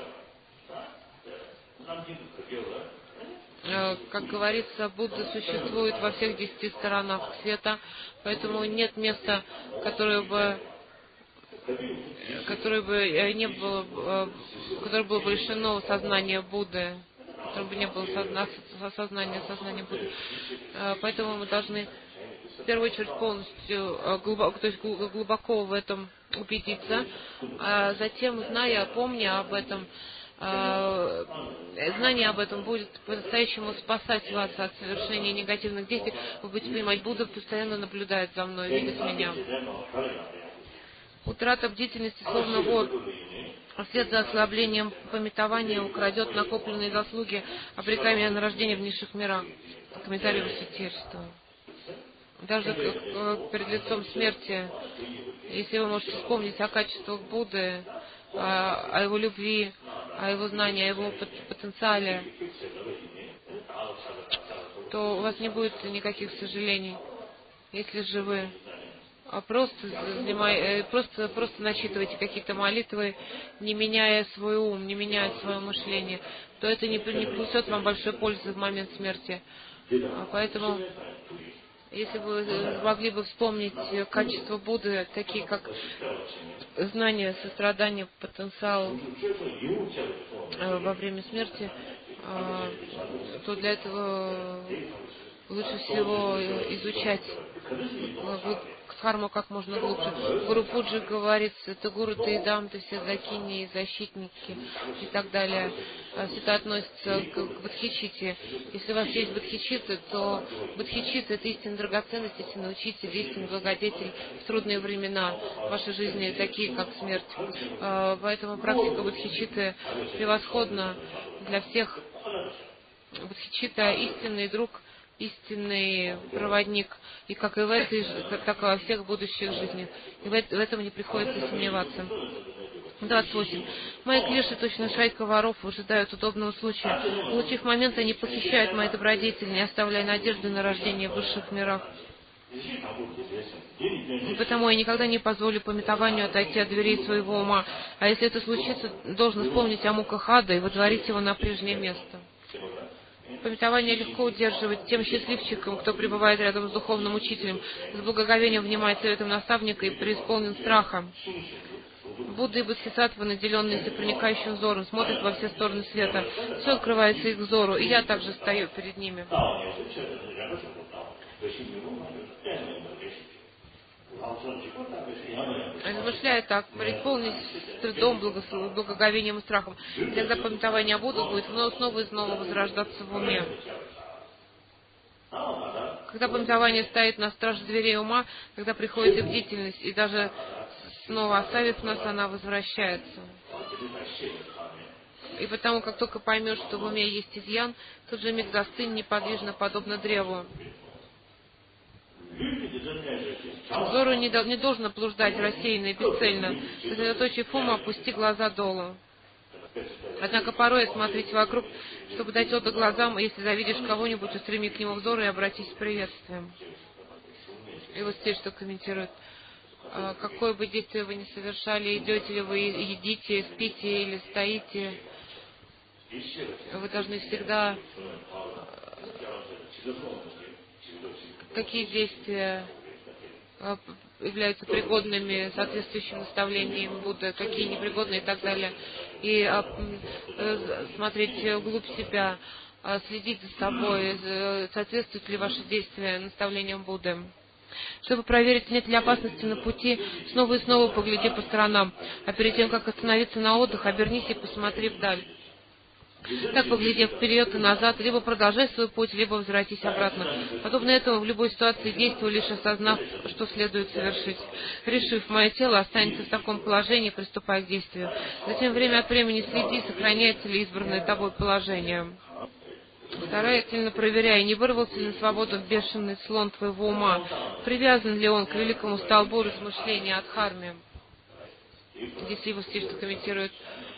Speaker 1: Как говорится, Будда существует во всех десяти сторонах света, поэтому нет места, которое бы которое бы не было, которое было бы лишено сознания Будды, которое бы не было созна, сознания, сознания Будды. Поэтому мы должны в первую очередь полностью глубоко, то есть глубоко в этом убедиться, а затем, зная, помня об этом, знание об этом будет по-настоящему спасать вас от совершения негативных действий. Вы будете понимать, Будда постоянно наблюдает за мной, видит меня. Утрата бдительности, словно вор, вслед за ослаблением памятования украдет накопленные заслуги, обрекая меня на рождение в низших мирах. Комментарий Высочайшества. Даже перед лицом смерти, если вы можете вспомнить о качествах Будды, о, о его любви, о его знании, о его потенциале, то у вас не будет никаких сожалений, если же вы просто, занимай, просто, просто начитываете какие-то молитвы, не меняя свой ум, не меняя свое мышление, то это не, не принесет вам большой пользы в момент смерти. Поэтому, если вы могли бы вспомнить качества Будды, такие как знание, сострадание, потенциал во время смерти, то для этого лучше всего изучать дхарму как можно глубже. Гуру Пуджи говорит, это гуру Таидам, то все закини, защитники и так далее. Все это относится к, к бодхичите. Если у вас есть бодхичита, то бодхичита — это истинная драгоценность, истинный учитель, истинный благодетель в трудные времена вашей жизни, такие как смерть. Поэтому практика бодхичиты превосходна для всех. Бодхичита — истинный друг, истинный проводник, и как и в этой, так и во всех будущих жизнях. И в этом не приходится сомневаться. двадцать восемь. Мои клеши, точно шайка воров, ожидают удобного случая. Получив момент, они похищают мои добродетели, не оставляя надежды на рождение в высших мирах. И потому я никогда не позволю памятованию отойти от дверей своего ума. А если это случится, должен вспомнить о муках ада и водворить его на прежнее место. Памятование легко удерживать тем счастливчикам, кто пребывает рядом с духовным учителем, с благоговением внимает советом наставника и преисполнен страха. Будда и Бодхисаттва, наделенные всепроникающим взором, смотрят во все стороны света. Все открывается их взору, и я также стою перед ними. Размышляя так, преисполнись стыдом, благоговением и страхом, и тогда памятование о Будде будет вновь, снова и снова возрождаться в уме. Когда памятование стоит на страже дверей ума, тогда приходит и бдительность, и даже снова оставив нас, она возвращается. И потому, как только поймешь, что в уме есть изъян, тут же миг застынь неподвижно, подобно древу. Взору не, до, не должно блуждать рассеянно и бесцельно. Сосредоточив ум, опусти глаза долу. Однако порой смотрите вокруг, чтобы дать отдых глазам, и если завидишь кого-нибудь, устреми к нему взор и обратись с приветствием. И вот здесь что комментирует. Какое бы действие вы ни совершали, идете ли вы, едите, спите или стоите, вы должны всегда... Какие действия являются пригодными, соответствующим наставлениям Будды, какие непригодные и так далее. И а, э, смотреть вглубь себя, а, следить за собой, э, соответствуют ли ваши действия наставлениям Будды. Чтобы проверить, нет ли опасности на пути, снова и снова погляди по сторонам, а перед тем, как остановиться на отдых, обернись и посмотри вдаль. Так, поглядев вперед и назад, либо продолжай свой путь, либо возвратись обратно. Подобно этому в любой ситуации действуй, лишь осознав, что следует совершить. Решив, мое тело останется в таком положении, приступай к действию. Затем время от времени следи, сохраняется ли избранное тобой положение. Старательно проверяй, не вырвался ли на свободу бешеный слон твоего ума, привязан ли он к великому столбу размышления о дхарме. Здесь его стиль, что комментирует: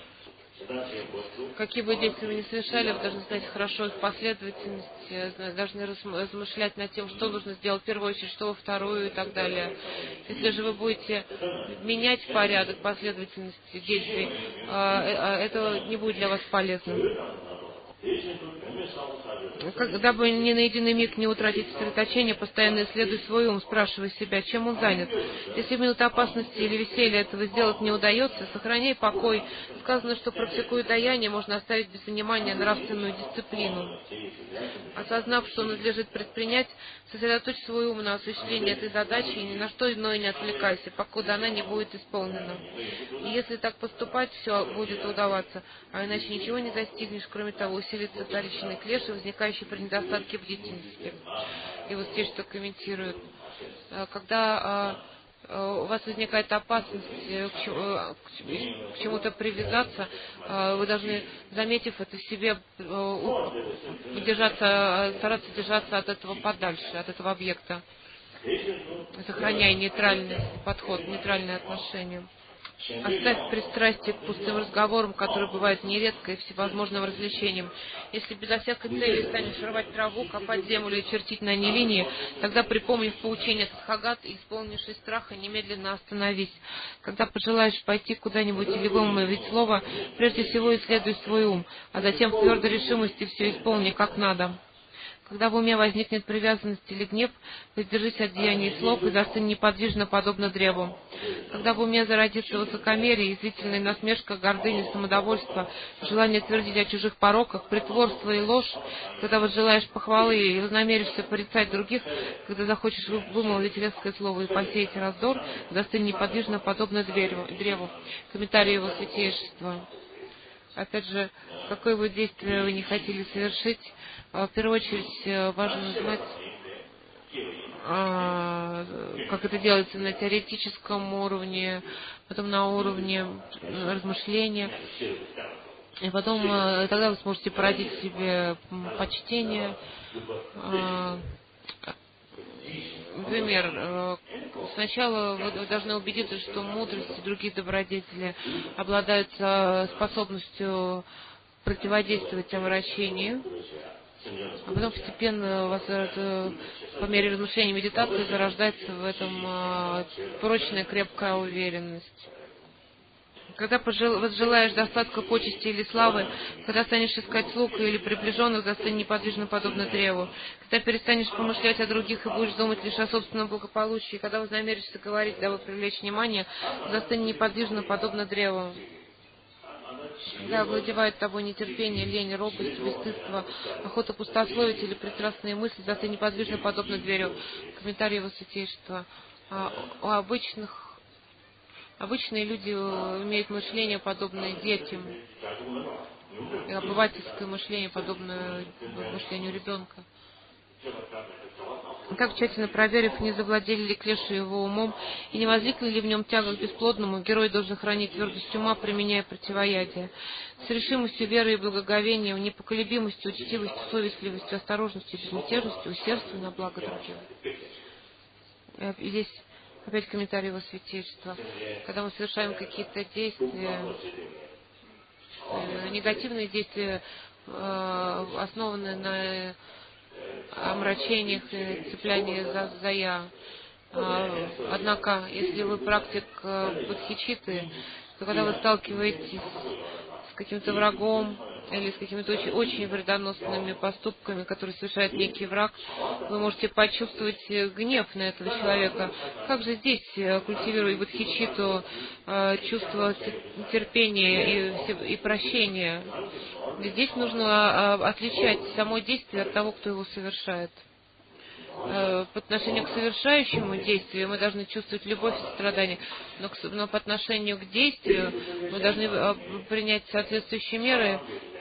Speaker 1: какие бы действия вы ни совершали, вы должны знать хорошо их последовательность, должны размышлять над тем, что нужно сделать в первую очередь, что во вторую и так далее. Если же вы будете менять порядок, последовательность действий, это не будет для вас полезным. Когда бы ни на единый миг не утратить сосредоточение, постоянно исследуй свой ум, спрашивай себя, чем он занят. Если в минуту опасности или веселья этого сделать не удается, сохраняй покой. Сказано, что практикуя даяние, можно оставить без внимания нравственную дисциплину. Осознав, что надлежит предпринять, сосредоточь свой ум на осуществлении этой задачи и ни на что иное не отвлекайся, покуда она не будет исполнена. И если так поступать, все будет удаваться, а иначе ничего не достигнешь, кроме того, усилится вторичный клеш, возникающий при недостатке бдительности. И вот здесь что комментируют. Когда у вас возникает опасность к чему-то привязаться, вы должны, заметив это в себе, держаться, стараться держаться от этого подальше, от этого объекта, сохраняя нейтральный подход, нейтральное отношение. Оставь пристрастие к пустым разговорам, которые бывают нередко и всевозможным развлечениям. Если безо всякой цели станешь рвать траву, копать землю и чертить на ней линии, тогда, припомнив поучение Тадхагат и исполнившись страха, немедленно остановись. Когда пожелаешь пойти куда-нибудь или вымолвить слово, прежде всего исследуй свой ум, а затем в твердой решимости все исполни как надо. Когда в уме возникнет привязанность или гнев, воздержись от деяний и слов и застынь неподвижно, подобно древу. Когда в уме зародится высокомерие, язвительная насмешка, гордыня, самодовольство, желание твердить о чужих пороках, притворство и ложь, когда возжелаешь похвалы и вознамеришься порицать других, когда захочешь вымолвить резкое слово и посеять раздор, застынь неподвижно, подобно древу. Комментарий его святейшества. Опять же, какое бы действие вы не хотели совершить, в первую очередь важно знать, как это делается на теоретическом уровне, потом на уровне размышления, и потом тогда вы сможете породить в себе почтение. Например, сначала вы должны убедиться, что мудрость и другие добродетели обладают способностью противодействовать омрачению, а потом постепенно у вас по мере размышления и медитации зарождается в этом прочная, крепкая уверенность. Когда возжелаешь достатка почести или славы, когда станешь искать слуг или приближенных, застынь неподвижно, подобно древу. Когда перестанешь помышлять о других и будешь думать лишь о собственном благополучии, когда вознамеришься говорить, дабы привлечь внимание, застынь неподвижно, подобно древу. Когда овладевает тобой нетерпение, лень, робость, бесстыдство, охота пустословить или прекрасные мысли, застынь неподвижно, подобно древу. Комментарий его святейшества. У обычных Обычные люди имеют мышление, подобное детям, и обывательское мышление, подобное мышлению ребенка. Как тщательно проверив, не завладели ли клеши его умом, и не возникли ли в нем тяга к бесплодному, герой должен хранить твердость ума, применяя противоядие. С решимостью, верой и благоговением, непоколебимостью, учтивостью, совестливостью, осторожностью, безмятежностью, усердством на благо других. И здесь опять комментарий его святейшества. Когда мы совершаем какие-то действия, э, негативные действия, э, основанные на омрачениях и цеплянии за, за я. Э, однако, если вы практик э, бодхичитты, то когда вы сталкиваетесь с каким-то врагом или с какими-то очень, очень вредоносными поступками, которые совершает некий враг, вы можете почувствовать гнев на этого человека. Как же здесь, культивируя бодхичитту, чувство терпения и, и прощения? Здесь нужно отличать само действие от того, кто его совершает. По отношению к совершающему действию мы должны чувствовать любовь и страдание, но, к, но по отношению к действию мы должны принять соответствующие меры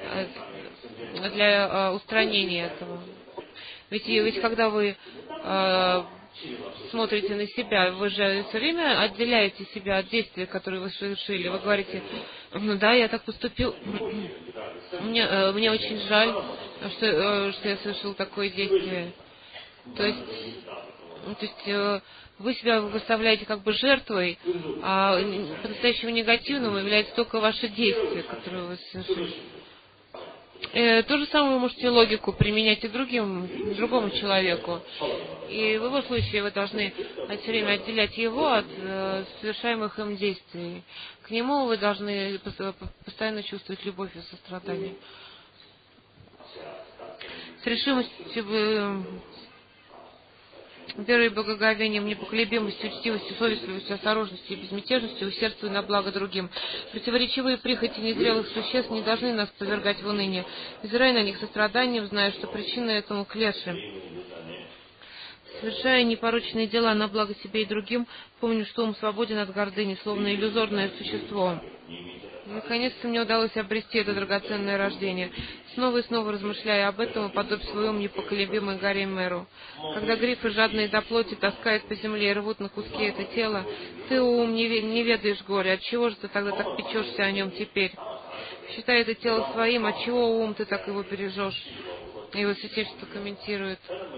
Speaker 1: для устранения этого. Ведь, ведь когда вы э, смотрите на себя, вы же все время отделяете себя от действия, которое вы совершили. Вы говорите: ну да, я так поступил, мне, э, мне очень жаль, что, э, что я совершил такое действие. То есть, то есть э, вы себя выставляете как бы жертвой, а по-настоящему негативным является только ваше действие, которое вы совершили. Э, то же самое вы можете логику применять и другим, другому человеку. И в его случае вы должны все время отделять его от э, совершаемых им действий. К нему вы должны постоянно чувствовать любовь и сострадание. с решимостью, э, верой и благоговением, непоколебимостью, учтивостью, совестливостью, осторожностью и безмятежностью усердствуй на благо другим. Противоречивые прихоти незрелых существ не должны нас повергать в уныние. Взирай на них состраданием, зная, что причина этому клеши. Совершая непорочные дела на благо себе и другим, помню, что ум свободен от гордыни, словно иллюзорное существо. Наконец-то мне удалось обрести это драгоценное рождение. Снова и снова размышляя об этом, уподобь своем непоколебимой горе Меру. Когда грифы, жадные до плоти, таскают по земле и рвут на куски это тело, ты, ум, не, не ведаешь горя. Отчего же ты тогда так печешься о нем теперь? Считай это тело своим, отчего, ум, ты так его бережешь? Его святейшество комментирует.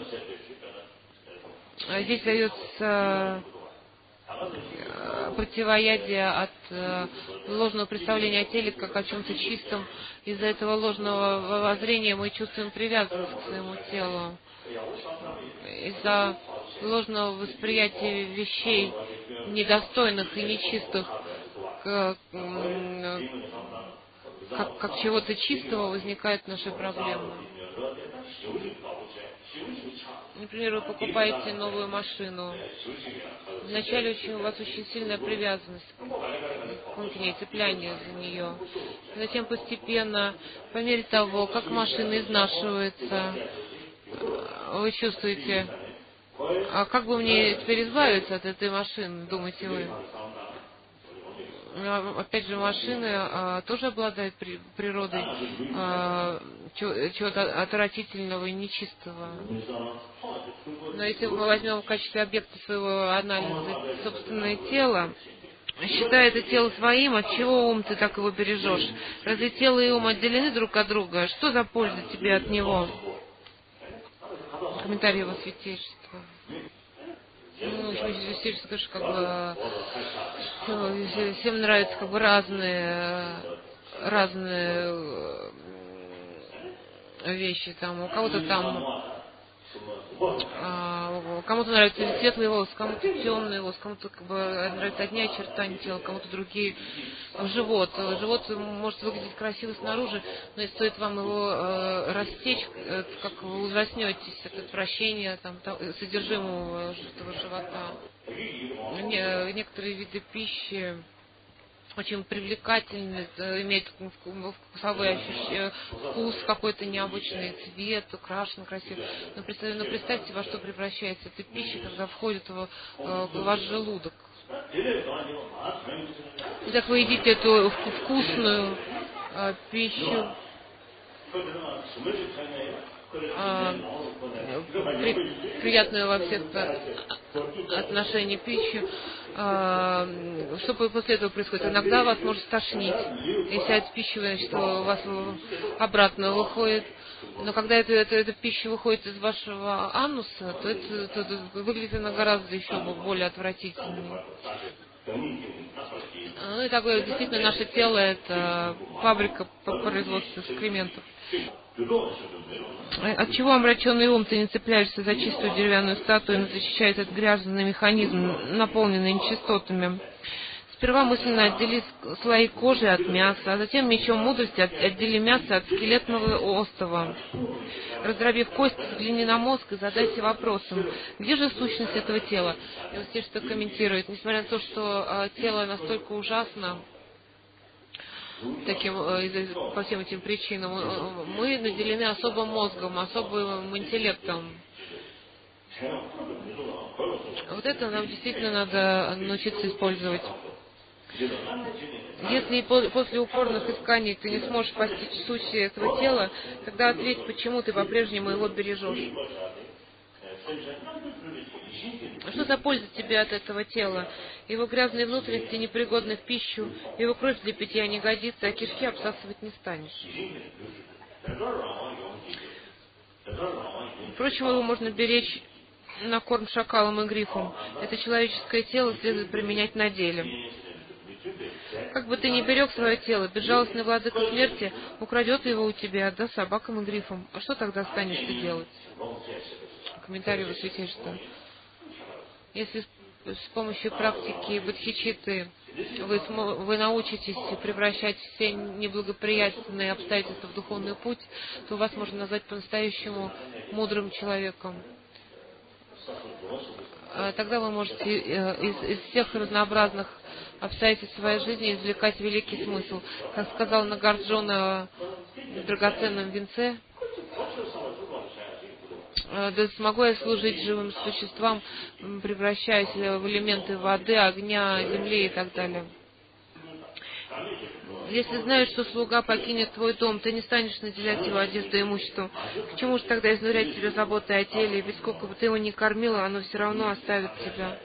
Speaker 1: Здесь дается противоядие от э, ложного представления о теле как о чем-то чистом. Из-за этого ложного воззрения мы чувствуем привязанность к своему телу. Из-за ложного восприятия вещей недостойных и нечистых к, как, как чего-то чистого возникают наши проблемы. Например, вы покупаете новую машину. Вначале очень, у вас очень сильная привязанность к ней, цепляние за нее. Затем постепенно, по мере того, как машина изнашивается, вы чувствуете, а как бы мне теперь избавиться от этой машины, думаете вы? Опять же, машины а, тоже обладают при, природой а, чего-то отвратительного и нечистого. Но если мы возьмем в качестве объекта своего анализа собственное тело, считая это тело своим, от чего, ум, ты так его бережешь? Разве тело и ум отделены друг от друга? Что за польза тебе от него? Комментарий его святейшества. Ну, здесь, скажешь, как бы всем нравятся как бы разные разные вещи. Там у кого-то там а, кому-то нравятся светлые волосы, кому-то темные волосы, кому-то как бы нравятся одни очертания тела, кому-то другие. Живот. Живот может выглядеть красиво снаружи, но если стоит вам его э, растечь, э, как вы ужаснетесь от отвращения там, содержимого этого живота. Не, некоторые виды пищи очень привлекательны, имеет вкусовой ощущение, вкус какой-то необычный, цвет, украшен красиво. Но представьте, но представьте, во что превращается эта пища, когда входит в, в ваш желудок. Итак, вы едите эту вкусную а, пищу, а, при, приятную во всех отношениях пищу. А, что после этого происходит? Иногда вас может стошнить. Если от пищи, значит, у вас обратно выходит. Но когда это, это, эта пища выходит из вашего ануса, то это, то это выглядит она гораздо еще более отвратительнее. Ну и такое, действительно, наше тело — это фабрика по производству экскрементов. От чего омраченный ум, ты не цепляешься за чистую деревянную статую, но защищает этот грязный механизм, наполненный нечистотами? Сперва мысленно отдели слои кожи от мяса, а затем мечом мудрости отдели мясо от скелетного остова. Раздробив кость, взгляни на мозг и задайся вопросом, где же сущность этого тела? И вот все, что комментирует, несмотря на то, что э, тело настолько ужасно, таким, э, по всем этим причинам, э, мы наделены особым мозгом, особым интеллектом. Вот это нам действительно надо научиться использовать. Если после упорных исканий ты не сможешь постичь суть этого тела, тогда ответь, почему ты по-прежнему его бережешь. Что за польза тебе от этого тела? Его грязные внутренности непригодны в пищу, его кровь для питья не годится, а кишки обсасывать не станешь. Впрочем, его можно беречь на корм шакалам и грифам. Это человеческое тело следует применять на деле. Как бы ты ни берег свое тело, безжалостный владыка смерти украдет его у тебя и отдаст собакам и грифам. А что тогда станешь ты делать? Комментарий его святейшества. Если с помощью практики бодхичитты вы, вы научитесь превращать все неблагоприятные обстоятельства в духовный путь, то вас можно назвать по-настоящему мудрым человеком. Тогда вы можете из, из всех разнообразных обстоятельств своей жизни извлекать великий смысл. Как сказал Нагарджуна в драгоценном венце: да смогу я служить живым существам, превращаясь в элементы воды, огня, земли и так далее. Если знаешь, что слуга покинет твой дом, ты не станешь наделять его одеждой и имуществом. К чему же тогда изнурять себя заботой о теле? Ведь сколько бы ты его ни кормила, оно все равно оставит тебя.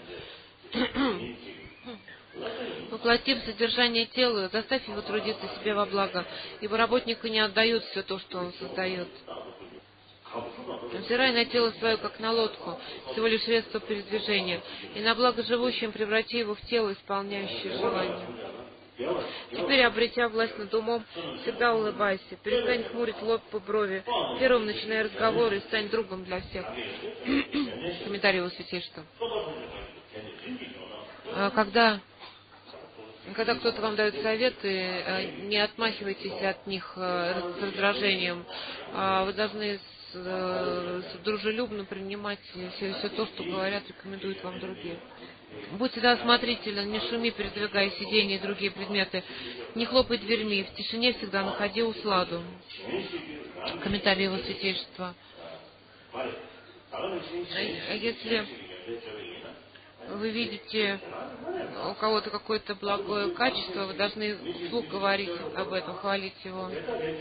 Speaker 1: Воплотив содержание тела, заставь его трудиться себе во благо, ибо работнику не отдают все то, что он создает. Взирай на тело свое, как на лодку, всего лишь средство передвижения, и на благо живущим преврати его в тело, исполняющее желание. Теперь, обретя власть над умом, всегда улыбайся, перестань хмурить лоб по брови, первым начинай разговор и стань другом для всех. Комментарий его святейшества. Когда, когда кто-то вам дает советы, не отмахивайтесь от них с раздражением. Вы должны дружелюбно принимать все, все то, что говорят, рекомендуют вам другие. Будь всегда осмотрительно, не шуми, передвигая сиденья и другие предметы, не хлопай дверьми, в тишине всегда находи усладу. Комментарий его святейшества. А если вы видите у кого-то какое-то благое качество, вы должны вслух говорить об этом, хвалить его.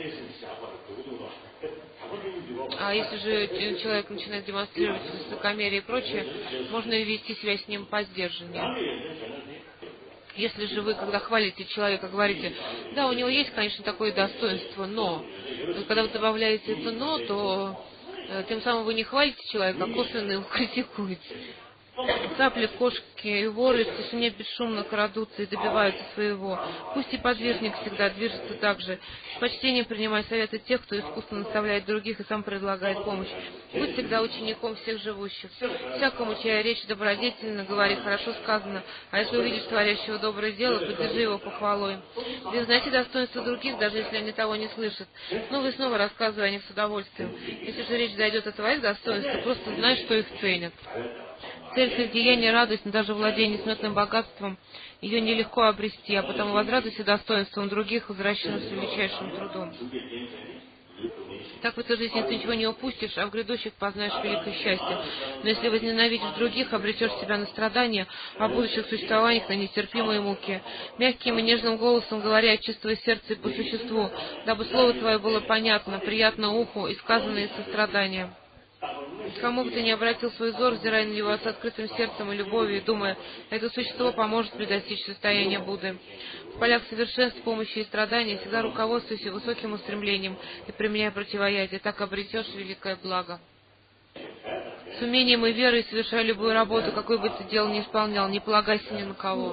Speaker 1: А если же человек начинает демонстрировать высокомерие и прочее, можно вести себя с ним по сдержаннее. Если же вы, когда хвалите человека, говорите: да, у него есть, конечно, такое достоинство, но, когда вы добавляете это «но», то тем самым вы не хвалите человека, а косвенно его критикуете. Цапли, кошки и воры в тишине бесшумно крадутся и добиваются своего. Пусть и подвижник всегда движется так же. С почтением принимай советы тех, кто искусно наставляет других и сам предлагает помощь. Будь всегда учеником всех живущих. Всякому, чья речь добродетельна, говори: хорошо сказано. А если увидишь творящего доброе дело, поддержи его похвалой. Признайте достоинство других, даже если они того не слышат. Снова и снова рассказывай о них с удовольствием. Если же речь зайдет о твоих достоинствах, просто знай, что их ценят. Цель всех деяний — радость, но даже владение смертным богатством ее нелегко обрести, а потому возрадуйся достоинством других, возвращенным с величайшим трудом. Так в этой жизни ты ничего не упустишь, а в грядущих познаешь великое счастье. Но если возненавидишь других, обречешь себя на страдания, а в будущих существованиях на нетерпимые муки. Мягким и нежным голосом говоря от чистого сердца и по существу, дабы слово твое было понятно, приятно уху и сказанное из сострадания. Кому бы ты ни обратил свой взор, взирая на него с открытым сердцем и любовью, и думая: это существо поможет мне достичь состояния Будды. В полях совершенств, помощи и страданий всегда руководствуйся высоким устремлением и применяй противоядие, так обретешь великое благо. С умением и верой совершай любую работу, какой бы ты дел ни исполнял, не полагайся ни на кого.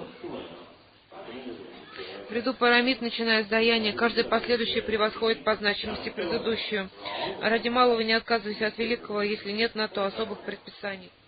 Speaker 1: В ряду парамид, начиная с даяния, каждая последующая превосходит по значимости предыдущую. А ради малого не отказывайся от великого, если нет на то особых предписаний.